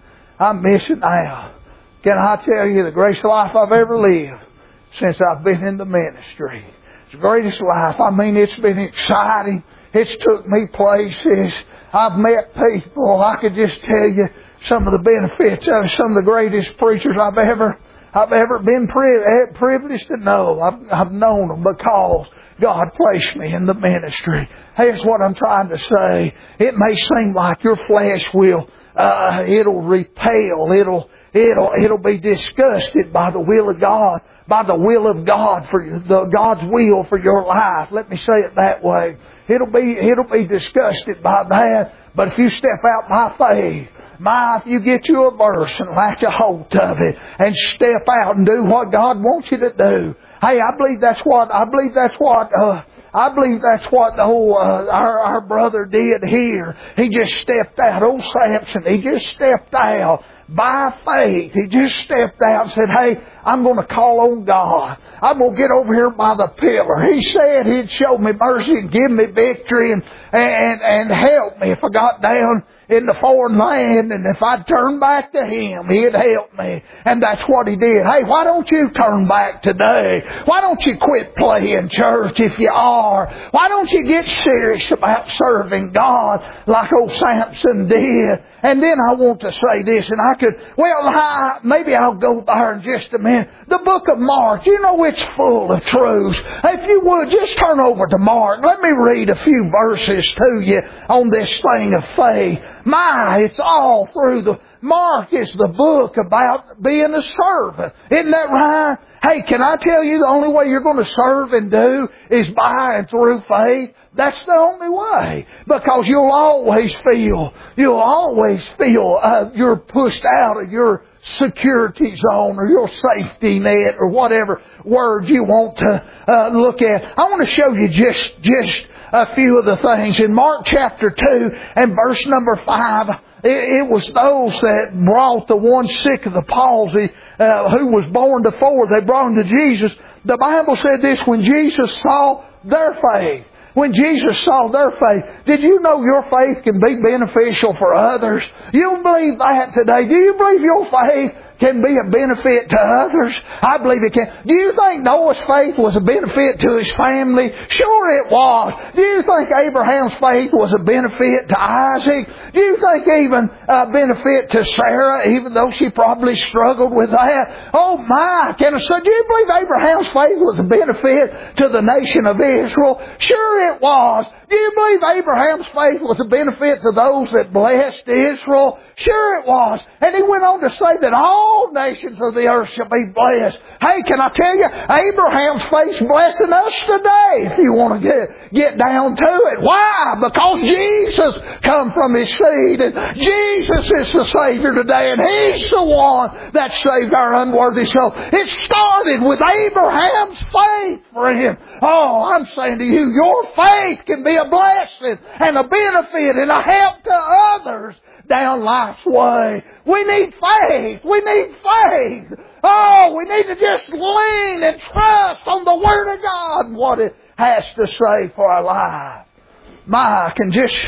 I miss it now. Can I tell you the greatest life I've ever lived since I've been in the ministry? It's the greatest life. I mean, it's been exciting. It's took me places. I've met people. I could just tell you some of the benefits of some of the greatest preachers I've ever I've ever been pri- privileged to know. I've, I've known them because God placed me in the ministry. Here's what I'm trying to say. It may seem like your flesh will, uh, it'll repel, it'll, it'll, it'll be disgusted by the will of God, by the will of God for the God's will for your life. Let me say it that way. It'll be, it'll be disgusted by that. But if you step out by faith, my, if you get you a verse and latch a hold of it and step out and do what God wants you to do. Hey, I believe that's what, I believe that's what, uh, I believe that's what the whole, uh, our, our brother did here. He just stepped out. Old Samson, he just stepped out. By faith, he just stepped out and said, hey, I'm going to call on God. I'm going to get over here by the pillar. He said He'd show me mercy and give me victory and, and, and help me if I got down in the foreign land, and if I'd turn back to Him, He'd help me. And that's what He did. Hey, why don't you turn back today? Why don't you quit playing church if you are? Why don't you get serious about serving God like old Samson did? And then I want to say this, and I could, well, I, maybe I'll go there in just a minute. The book of Mark, you know, it's full of truths. If you would, just turn over to Mark. Let me read a few verses to you on this thing of faith. My, it's all through the... Mark is the book about being a servant. Isn't that right? Hey, can I tell you the only way you're going to serve and do is by and through faith? That's the only way. Because you'll always feel, you'll always feel uh, you're pushed out of your security zone or your safety net or whatever word you want to uh, look at. I want to show you just, just a few of the things. In Mark chapter two and verse number five, it, it was those that brought the one sick of the palsy uh, who was born to four. They brought him to Jesus. The Bible said this, when Jesus saw their faith. When Jesus saw their faith, did you know your faith can be beneficial for others? You believe that today? Do you believe your faith can be a benefit to others? I believe it can. Do you think Noah's faith was a benefit to his family? Sure it was. Do you think Abraham's faith was a benefit to Isaac? Do you think even a benefit to Sarah, even though she probably struggled with that? Oh my! Can I say, do you believe Abraham's faith was a benefit to the nation of Israel? Sure it was. Do you believe Abraham's faith was a benefit to those that blessed Israel? Sure it was. And he went on to say that all nations of the earth shall be blessed. Hey, can I tell you, Abraham's faith's blessing us today if you want to get, get down to it. Why? Because Jesus come from His seed, and Jesus is the Savior today, and He's the one that saved our unworthy soul. It started with Abraham's faith, friend. Oh, I'm saying to you, your faith can be a blessing and a benefit and a help to others down life's way. We need faith. We need faith. Oh, we need to just lean and trust on the Word of God and what it has to say for our life. My, I can just,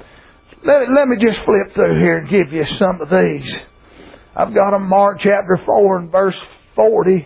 let, let me just flip through here and give you some of these. I've got them Mark chapter four and verse forty.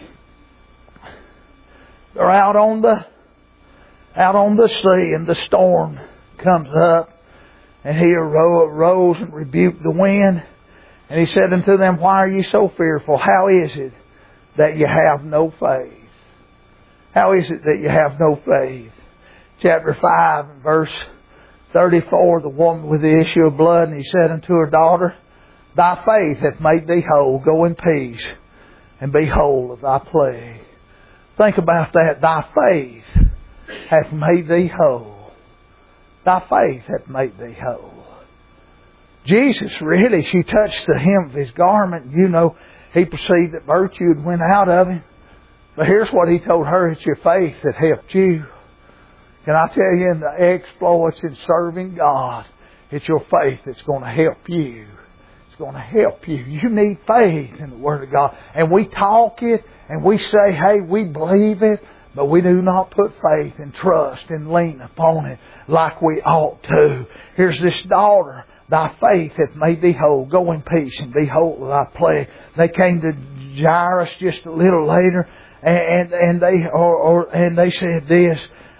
They're out on the out on the sea, and the storm comes up, and he arose and rebuked the wind, and he said unto them, why are ye so fearful? How is it that you have no faith? How is it that you have no faith? Chapter five and verse thirty-four, the woman with the issue of blood, and he said unto her, daughter, thy faith hath made thee whole. Go in peace and be whole of thy plague. Think about that. Thy faith hath made thee whole. Thy faith hath made thee whole. Jesus really, she touched the hem of His garment. You know, He perceived that virtue had went out of Him. But here's what He told her. It's your faith that helped you. Can I tell you, in the exploits in serving God, it's your faith that's going to help you. It's going to help you. You need faith in the Word of God. And we talk it, and we say, hey, we believe it, but we do not put faith and trust and lean upon it like we ought to. Here's this daughter Thy faith hath made thee whole. Go in peace and be whole of thy plague. They came to Jairus just a little later, and, and, and they or, or and they said this.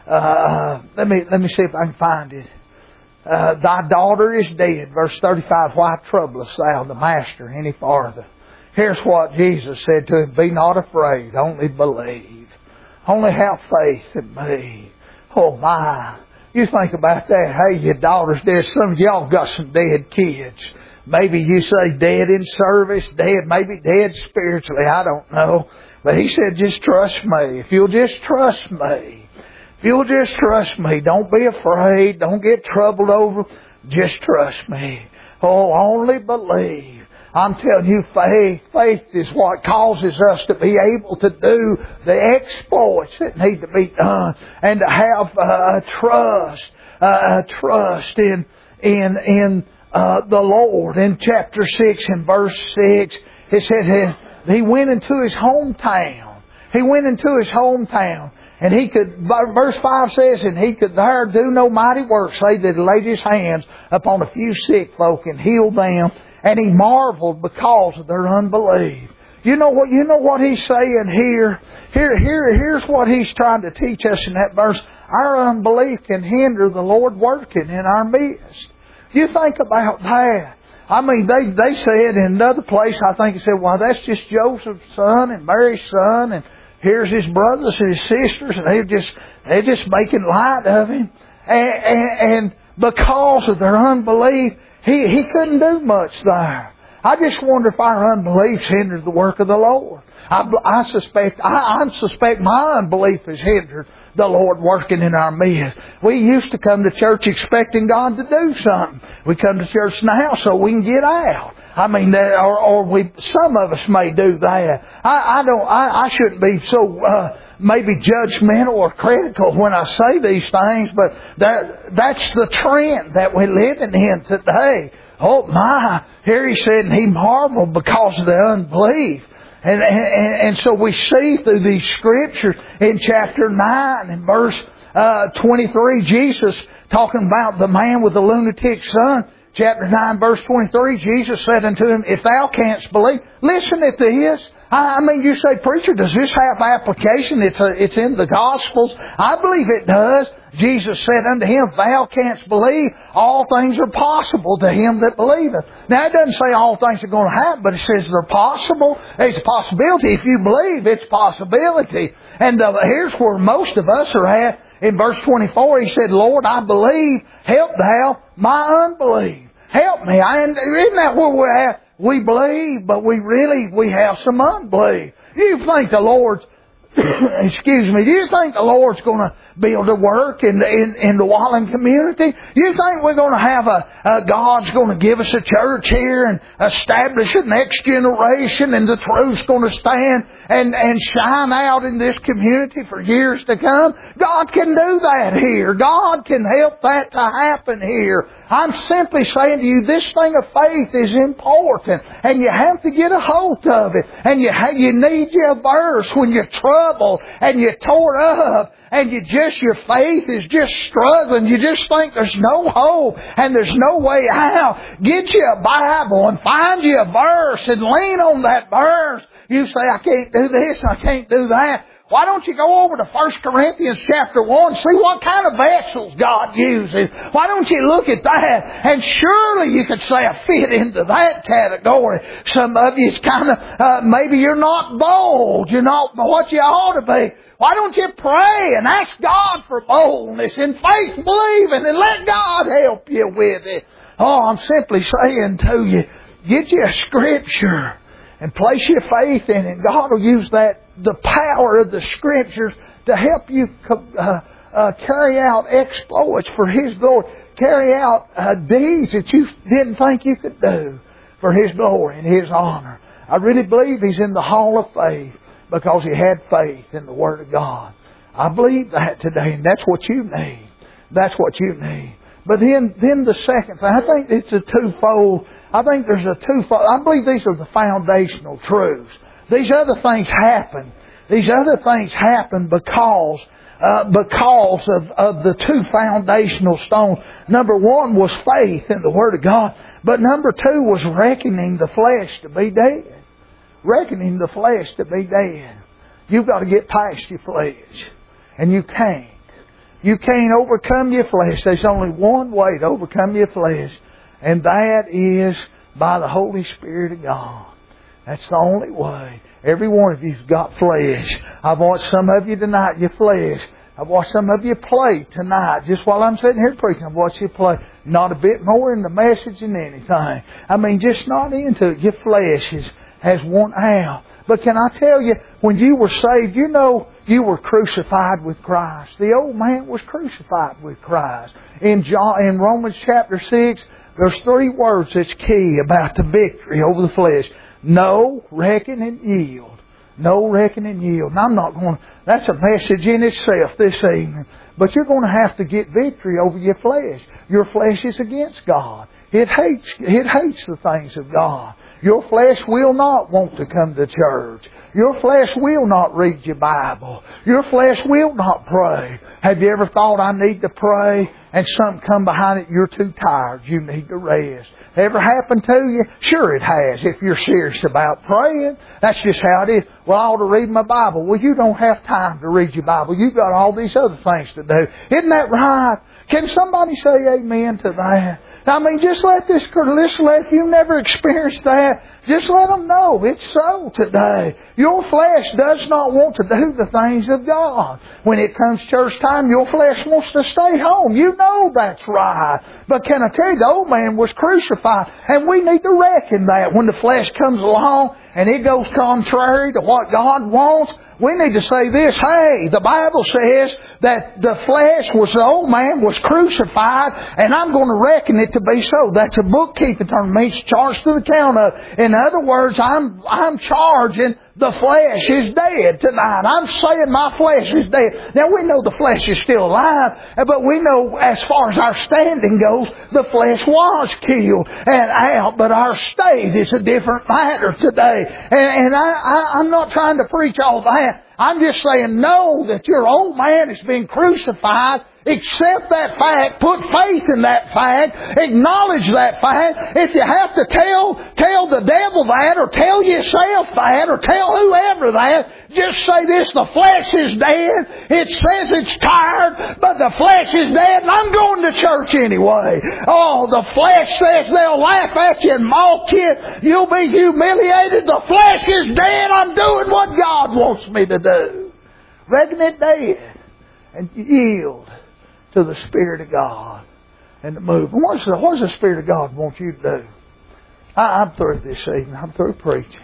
Uh, let me let me see if I can find it. Uh, thy daughter is dead. Verse thirty-five. Why troublest thou the master any farther? Here's what Jesus said to him. Be not afraid. Only believe. Only have faith in me. Oh my. You think about that. Hey, your daughter's dead. Some of y'all got some dead kids. Maybe you say dead in service, dead, maybe dead spiritually. I don't know. But He said, just trust me. If you'll just trust me. If you'll just trust me. Don't be afraid. Don't get troubled over. Just trust me. Oh, only believe. I'm telling you, faith, faith is what causes us to be able to do the exploits that need to be done, and to have uh, trust, uh, trust in in in uh, the Lord. In chapter six, in verse six, it said he went into his hometown. He went into his hometown. And he could, verse five says, and he could there do no mighty work, save that he laid his hands upon a few sick folk and healed them. And he marveled because of their unbelief. You know what? You know what he's saying here. Here, here, here's what he's trying to teach us in that verse. Our unbelief can hinder the Lord working in our midst. You think about that. I mean, they they said in another place, I think it said, well, that's just Joseph's son and Mary's son, and here's his brothers and his sisters, and they're just they're just making light of him. And, and, and because of their unbelief, He, he couldn't do much there. I just wonder if our unbeliefs hindered the work of the Lord. I, I suspect, I, I suspect my unbelief has hindered the Lord working in our midst. We used to come to church expecting God to do something. We come to church now so we can get out. I mean, that, or, or we, some of us may do that. I, I don't, I, I shouldn't be so, uh, maybe judgmental or critical when I say these things, but that, that's the trend that we're living in today. Oh my, here he said, and he marveled because of their unbelief. And, and, and so we see through these scriptures in chapter nine and verse, uh, twenty-three, Jesus talking about the man with the lunatic son. Chapter nine, verse twenty-three, Jesus said unto him, if thou canst believe, listen at this. I mean, you say, preacher, does this have application? It's, a, it's in the Gospels. I believe it does. Jesus said unto him, if thou canst believe, all things are possible to him that believeth. Now, it doesn't say all things are going to happen, but it says they're possible. There's a possibility. If you believe, it's possibility. And uh, here's where most of us are at. In verse twenty-four, he said, Lord, I believe, help thou my unbelief. Help me. And isn't that where we're at? We believe, but we really, we have some unbelief. Do you think the Lord's, excuse me, do you think the Lord's going to be able to work in the, in, in the Wallen community? You think we're going to have a, a God's going to give us a church here and establish a next generation, and the truth's going to stand and, and shine out in this community for years to come? God can do that here. God can help that to happen here. I'm simply saying to you, this thing of faith is important, and you have to get a hold of it. And you ha- you need your verse when you're troubled and you're tore up and you just, your faith is just struggling. You just think there's no hope and there's no way out. Get you a Bible and find you a verse and lean on that verse. You say, I can't do this, I can't do that. Why don't you go over to First Corinthians chapter one and see what kind of vessels God uses? Why don't you look at that? And surely you could say I fit into that category. Some of you, it's kind of, uh, maybe you're not bold. You're not what you ought to be. Why don't you pray and ask God for boldness and faith believing and let God help you with it? Oh, I'm simply saying to you, get you a scripture and place your faith in it. God will use that, the power of the Scriptures, to help you uh, uh, carry out exploits for His glory. Carry out uh, deeds that you didn't think you could do for His glory and His honor. I really believe He's in the Hall of Faith because He had faith in the Word of God. I believe that today, and that's what you need. That's what you need. But then, then the second thing, I think it's a twofold. I think there's a twofold. I believe these are the foundational truths. These other things happen. These other things happen because uh, because of, of the two foundational stones. Number one was faith in the Word of God. But number two was reckoning the flesh to be dead. Reckoning the flesh to be dead. You've got to get past your flesh. And you can't. You can't overcome your flesh. There's only one way to overcome your flesh. And that is by the Holy Spirit of God. That's the only way. Every one of you's got flesh. I've watched some of you tonight, your flesh. I've watched some of you play tonight. Just while I'm sitting here preaching, I've watched you play. Not a bit more in the message than anything. I mean, just not into it. Your flesh is, has worn out. But can I tell you, when you were saved, you know you were crucified with Christ. The old man was crucified with Christ. In John, in Romans chapter six, there's three words that's key about the victory over the flesh. Know, reckon, and yield. Know, reckon, and yield. And I'm not going to, that's a message in itself this evening. But you're going to have to get victory over your flesh. Your flesh is against God. It hates, it hates the things of God. Your flesh will not want to come to church. Your flesh will not read your Bible. Your flesh will not pray. Have you ever thought, I need to pray, and something come behind it, you're too tired, you need to rest? Ever happened to you? Sure it has, if you're serious about praying. That's just how it is. Well, I ought to read my Bible. Well, you don't have time to read your Bible. You've got all these other things to do. Isn't that right? Can somebody say amen to that? I mean, just let this, just let, if you've never experienced that, just let them know it's so today. Your flesh does not want to do the things of God. When it comes church time, your flesh wants to stay home. You know that's right. But can I tell you, the old man was crucified, and we need to reckon that when the flesh comes along and it goes contrary to what God wants, we need to say this, hey, the Bible says that the flesh was, the old man was crucified, and I'm going to reckon it to be so. That's a bookkeeping term. It means charged to the count of. In other words, I'm, I'm charging the flesh is dead tonight. I'm saying my flesh is dead. Now we know the flesh is still alive, but we know as far as our standing goes, the flesh was killed and out, but our state is a different matter today. And, and I, I, I'm not trying to preach all that. I'm just saying, know that your old man has been crucified. Accept that fact. Put faith in that fact. Acknowledge that fact. If you have to tell, tell the devil that, or tell yourself that, or tell whoever that, just say this, the flesh is dead. It says it's tired, but the flesh is dead, and I'm going to church anyway. Oh, the flesh says they'll laugh at you and mock you. You'll be humiliated. The flesh is dead. I'm doing what God wants me to do. Reckon it dead and yield to the Spirit of God and to move. What does the, what does the Spirit of God want you to do? I, I'm through this evening. I'm through preaching.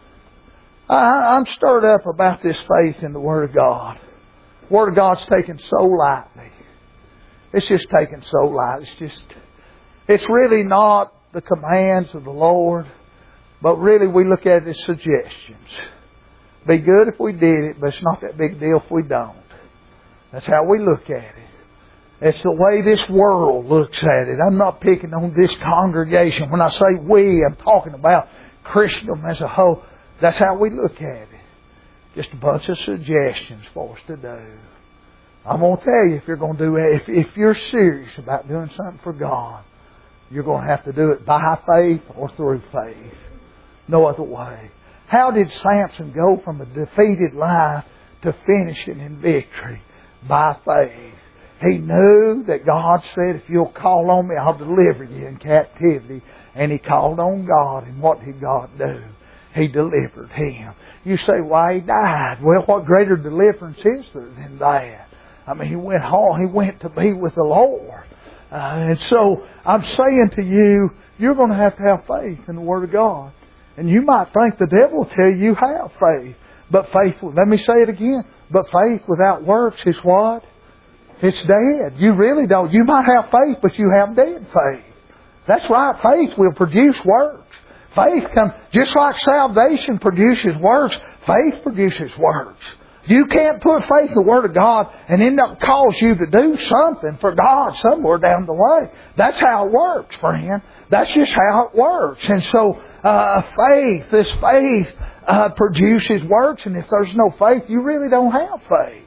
I, I'm stirred up about this faith in the Word of God. The Word of God's taken so lightly. It's just taken so lightly. It's just, it's really not the commands of the Lord, but really we look at it as suggestions. Be good if we did it, but it's not that big a deal if we don't. That's how we look at it. It's the way this world looks at it. I'm not picking on this congregation. When I say we, I'm talking about Christendom as a whole. That's how we look at it. Just a bunch of suggestions for us to do. I'm going to tell you, if you're going to do it, if, if you're serious about doing something for God, you're going to have to do it by faith or through faith. No other way. How did Samson go from a defeated life to finishing in victory? By faith. He knew that God said, if you'll call on me, I'll deliver you in captivity. And he called on God. And what did God do? He delivered him. You say, why he died? Well, what greater deliverance is there than that? I mean, he went home. He went to be with the Lord. Uh, and so, I'm saying to you, you're going to have to have faith in the Word of God. And you might think the devil will tell you have faith. But faith, let me say it again. But faith without works is what? It's dead. You really don't. You might have faith, but you have dead faith. That's right. Faith will produce works. Faith comes, just like salvation produces works, faith produces works. You can't put faith in the Word of God and end up cause you to do something for God somewhere down the way. That's how it works, friend. That's just how it works. And so, uh, faith, this faith, uh, produces works. And if there's no faith, you really don't have faith.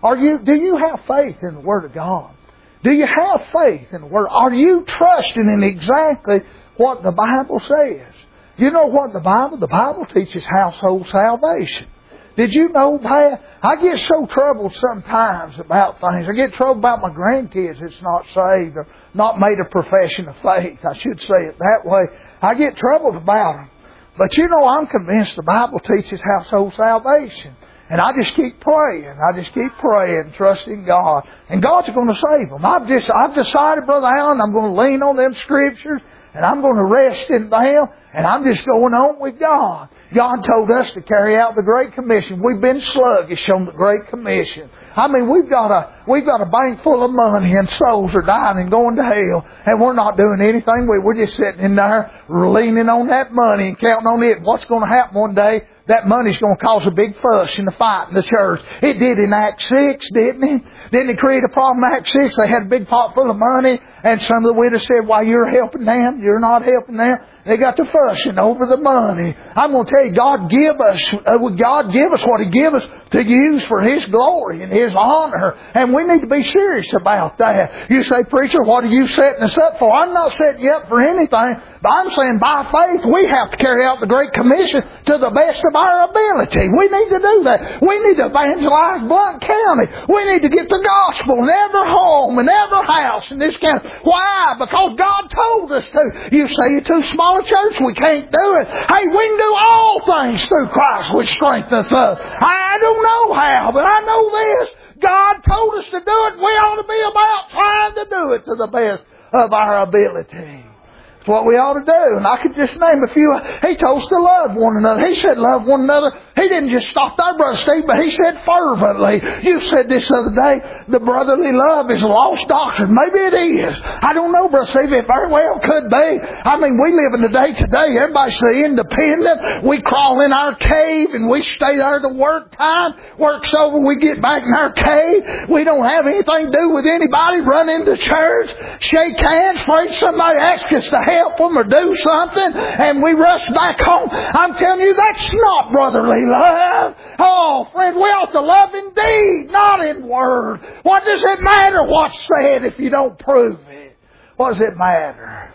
Are you, do you have faith in the Word of God? Do you have faith in the Word? Are you trusting in exactly what the Bible says? You know what the Bible? The Bible teaches household salvation. Did you know that? I get so troubled sometimes about things. I get troubled about my grandkids that's not saved or not made a profession of faith. I should say it that way. I get troubled about them. But you know, I'm convinced the Bible teaches household salvation. And I just keep praying. I just keep praying, trusting God. And God's going to save them. I've just, I've decided, Brother Allen, I'm going to lean on them Scriptures. And I'm going to rest in them. And I'm just going on with God. God told us to carry out the Great Commission. We've been sluggish on the Great Commission. I mean, we've got a we've got a bank full of money and souls are dying and going to hell, and we're not doing anything. We're just sitting in there leaning on that money and counting on it. What's going to happen one day? That money's going to cause a big fuss and a fight in the church. It did in Acts six, didn't it? Didn't it create a problem in Acts six? They had a big pot full of money, and some of the widows said, "Why, you're helping them? You're not helping them." They got to fussing over the money. I'm going to tell you, God give us, uh, God give us what He give us to use for His glory and His honor. And we need to be serious about that. You say, "Preacher, what are you setting us up for?" I'm not setting you up for anything. But I'm saying by faith we have to carry out the Great Commission to the best of our ability. We need to do that. We need to evangelize Blount County. We need to get the gospel in every home and every house in this county. Why? Because God told us to. You say you're too small a church, we can't do it. Hey, we can do all things through Christ which strengtheneth us. I don't know how, but I know this. God told us to do it. We ought to be about trying to do it to the best of our ability. It's what we ought to do. And I could just name a few. He told us to love one another. He said love one another. He didn't just stop there, Brother Steve, but He said fervently. You said this other day, the brotherly love is a lost doctrine. Maybe it is. I don't know, Brother Steve. It very well could be. I mean, we live in the day today. Everybody's so independent. We crawl in our cave and we stay there to work time. Work's over, we get back in our cave. We don't have anything to do with anybody. Run into church, shake hands, pray somebody asks us to help them or do something, and we rush back home. I'm telling you, that's not brotherly love. Oh, friend, we ought to love in deed, not in word. What does it matter what's said if you don't prove it? What does it matter?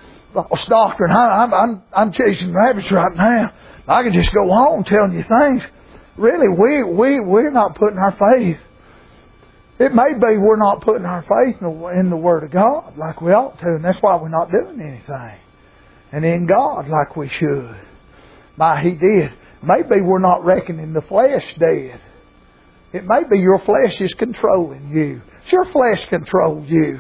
Lost doctrine. I'm, I'm, I'm chasing rabbits right now. I can just go on telling you things. Really, we, we, we're not putting our faith. It may be we're not putting our faith in the, in the Word of God like we ought to, and that's why we're not doing anything. And in God like we should. My, He did. Maybe we're not reckoning the flesh dead. It may be your flesh is controlling you. Does your flesh control you?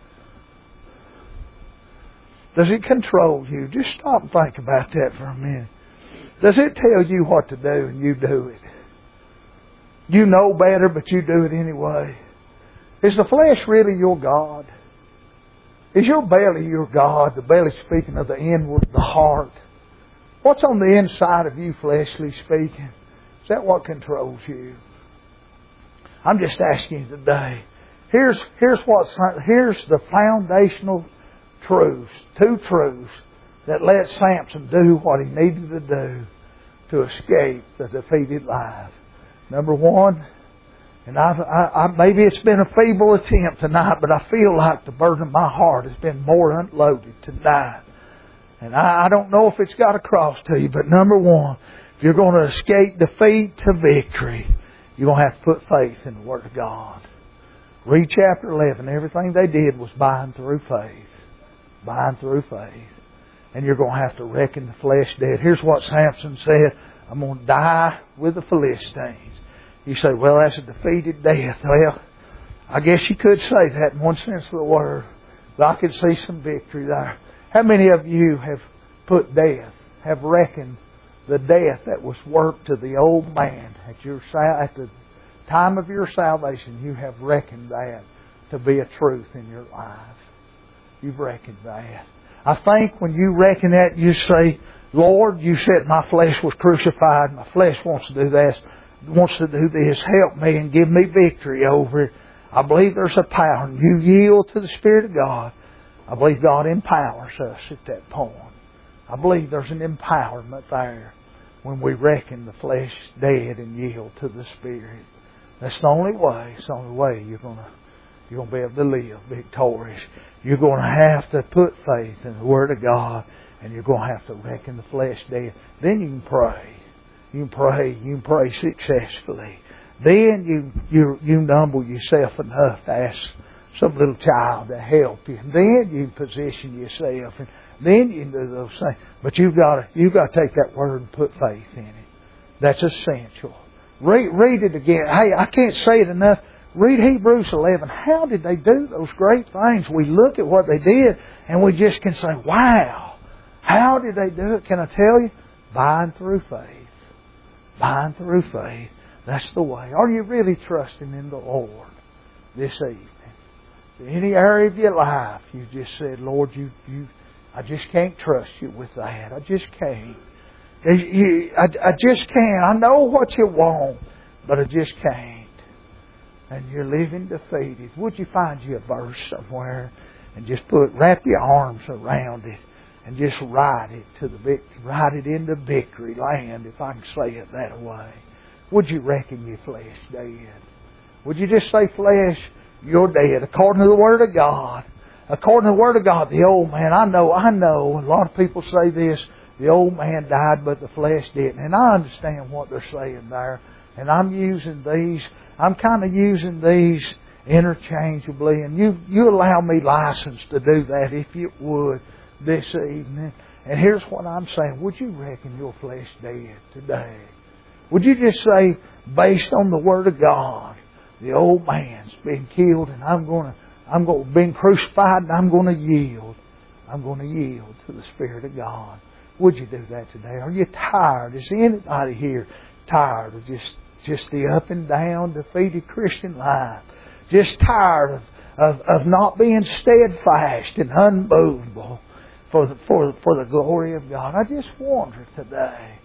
Does it control you? Just stop and think about that for a minute. Does it tell you what to do and you do it? You know better, but you do it anyway. Is the flesh really your God? Is your belly your God? The belly speaking of the inward, the heart. What's on the inside of you, fleshly speaking? Is that what controls you? I'm just asking you today. Here's, here's, what, here's the foundational truths, two truths that let Samson do what he needed to do to escape the defeated life. Number one, and I've, I, I, maybe it's been a feeble attempt tonight, but I feel like the burden of my heart has been more unloaded tonight. And I, I don't know if it's got across to you, but number one, if you're going to escape defeat to victory, you're going to have to put faith in the Word of God. Read chapter eleven. Everything they did was by and through faith. By and through faith. And you're going to have to reckon the flesh dead. Here's what Samson said. I'm going to die with the Philistines. You say, well, that's a defeated death. Well, I guess you could say that in one sense of the word. But I could see some victory there. How many of you have put death, have reckoned the death that was worked to the old man at your at the time of your salvation? You have reckoned that to be a truth in your life. You've reckoned that. I think when you reckon that, you say, Lord, you said my flesh was crucified. My flesh wants to do this, wants to do this. Help me and give me victory over it. I believe there's a power. And you yield to the Spirit of God. I believe God empowers us at that point. I believe there's an empowerment there when we reckon the flesh dead and yield to the Spirit. That's the only way. It's the only way you're going to you're going to be able to live victorious. You're going to have to put faith in the Word of God, and you're going to have to reckon the flesh dead. Then you can pray. You can pray. You can pray successfully. Then you you you can humble yourself enough to ask some little child to help you. And then you position yourself, and then you can do those things. But you've got to you've got to take that word and put faith in it. That's essential. Read read it again. Hey, I can't say it enough. Read Hebrews eleven. How did they do those great things? We look at what they did, and we just can say, "Wow, how did they do it?" Can I tell you? By and through faith. By and through faith. That's the way. Are you really trusting in the Lord this evening? In any area of your life, you just said, Lord, you, you, I just can't trust you with that. I just can't. You, I, I just can't. I know what you want, but I just can't. And you're living defeated. Would you find you a verse somewhere and just put, wrap your arms around it and just ride it to the victory, ride it into victory land, if I can say it that way. Would you reckon your flesh dead? Would you just say, flesh, you're dead, according to the Word of God. According to the Word of God, the old man, I know, I know, a lot of people say this, the old man died, but the flesh didn't. And I understand what they're saying there. And I'm using these, I'm kind of using these interchangeably. And you, you allow me license to do that, if you would, this evening. And here's what I'm saying. Would you reckon your flesh dead today? Would you just say, based on the Word of God, the old man's been killed, and I'm going to, I'm going to been crucified, and I'm going to yield. I'm going to yield to the Spirit of God. Would you do that today? Are you tired? Is anybody here tired of just, just the up and down, defeated Christian life? Just tired of, of, of not being steadfast and unmovable for the, for, for the glory of God? I just wonder today.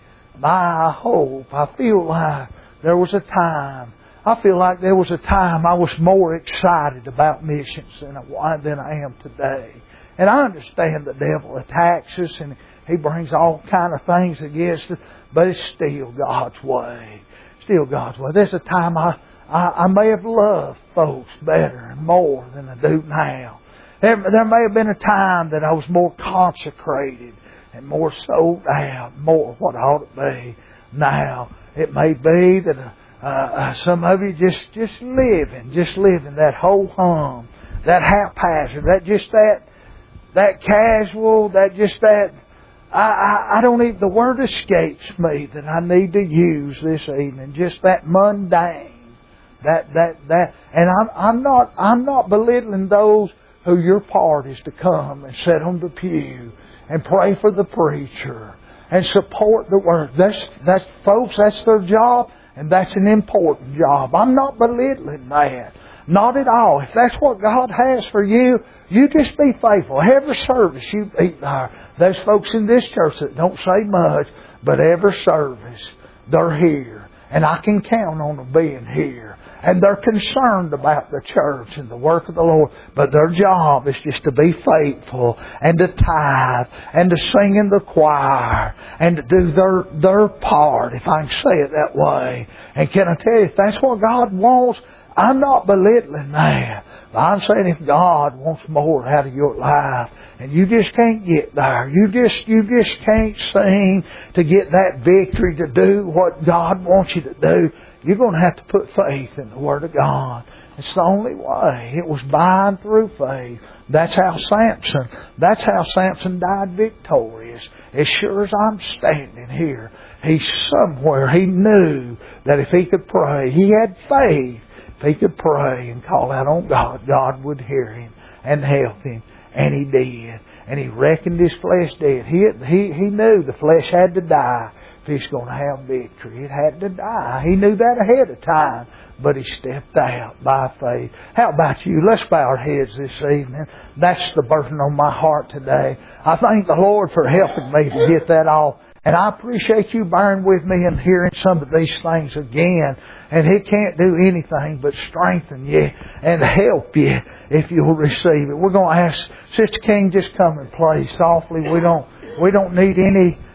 My hope, I feel like there was a time, I feel like there was a time I was more excited about missions than I, than I am today. And I understand the devil attacks us and he brings all kind of things against us, but it's still God's way. Still God's way. There's a time I, I, I may have loved folks better and more than I do now. There, there may have been a time that I was more consecrated and more sold out, more what I ought to be. Now, it may be that uh, uh, some of you just, just living, just living that whole hum, that haphazard, that just that, that casual, that just that, I, I, I don't even, the word escapes me that I need to use this evening, just that mundane, that, that, that, and I'm, I'm not, I'm not belittling those who your part is to come and sit on the pew and pray for the preacher and support the word. That's, that's, folks, that's their job, and that's an important job. I'm not belittling that. Not at all. If that's what God has for you, you just be faithful. Every service you be there. There's folks in this church that don't say much, but every service, they're here. And I can count on them being here. And they're concerned about the church and the work of the Lord. But their job is just to be faithful and to tithe and to sing in the choir and to do their, their part, if I can say it that way. And can I tell you, if that's what God wants, I'm not belittling that. But I'm saying if God wants more out of your life and you just can't get there, you just, you just can't seem to get that victory to do what God wants you to do, you're going to have to put faith in the Word of God. It's the only way. It was by and through faith. That's how Samson, that's how Samson died victorious. As sure as I'm standing here, he's somewhere. He knew that if he could pray, he had faith. If he could pray and call out on God, God would hear him and help him. And he did. And he reckoned his flesh dead. He, he, he knew the flesh had to die if he's going to have victory. It had to die. He knew that ahead of time. But he stepped out by faith. How about you? Let's bow our heads this evening. That's the burden on my heart today. I thank the Lord for helping me to get that off. And I appreciate you bearing with me and hearing some of these things again. And He can't do anything but strengthen you and help you if you'll receive it. We're going to ask Sister King just come and play softly. We don't we don't need any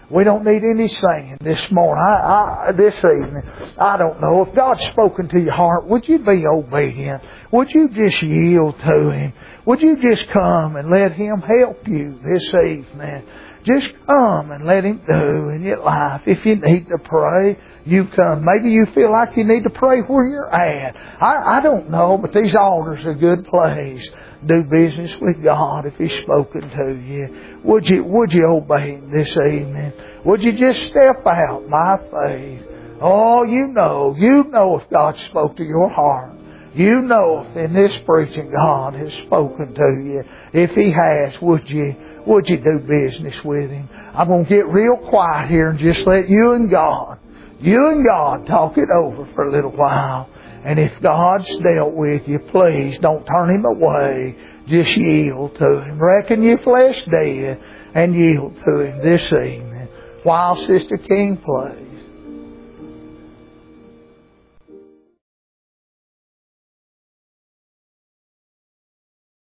We don't need any singing this morning. I, I, this evening. I don't know. If God's spoken to your heart, would you be obedient? Would you just yield to Him? Would you just come and let Him help you this evening? Just come and let Him do in your life. If you need to pray, you come. Maybe you feel like you need to pray where you're at. I, I don't know, but these altars are a good place. Do business with God if He's spoken to you. Would you, would you obey Him this evening? Would you just step out by faith? Oh, you know, you know if God spoke to your heart. You know if in this preaching God has spoken to you. If He has, would you, would you do business with Him? I'm going to get real quiet here and just let you and God, you and God talk it over for a little while. And if God's dealt with you, please don't turn Him away. Just yield to Him. Reckon your flesh dead and yield to Him this evening while Sister King plays.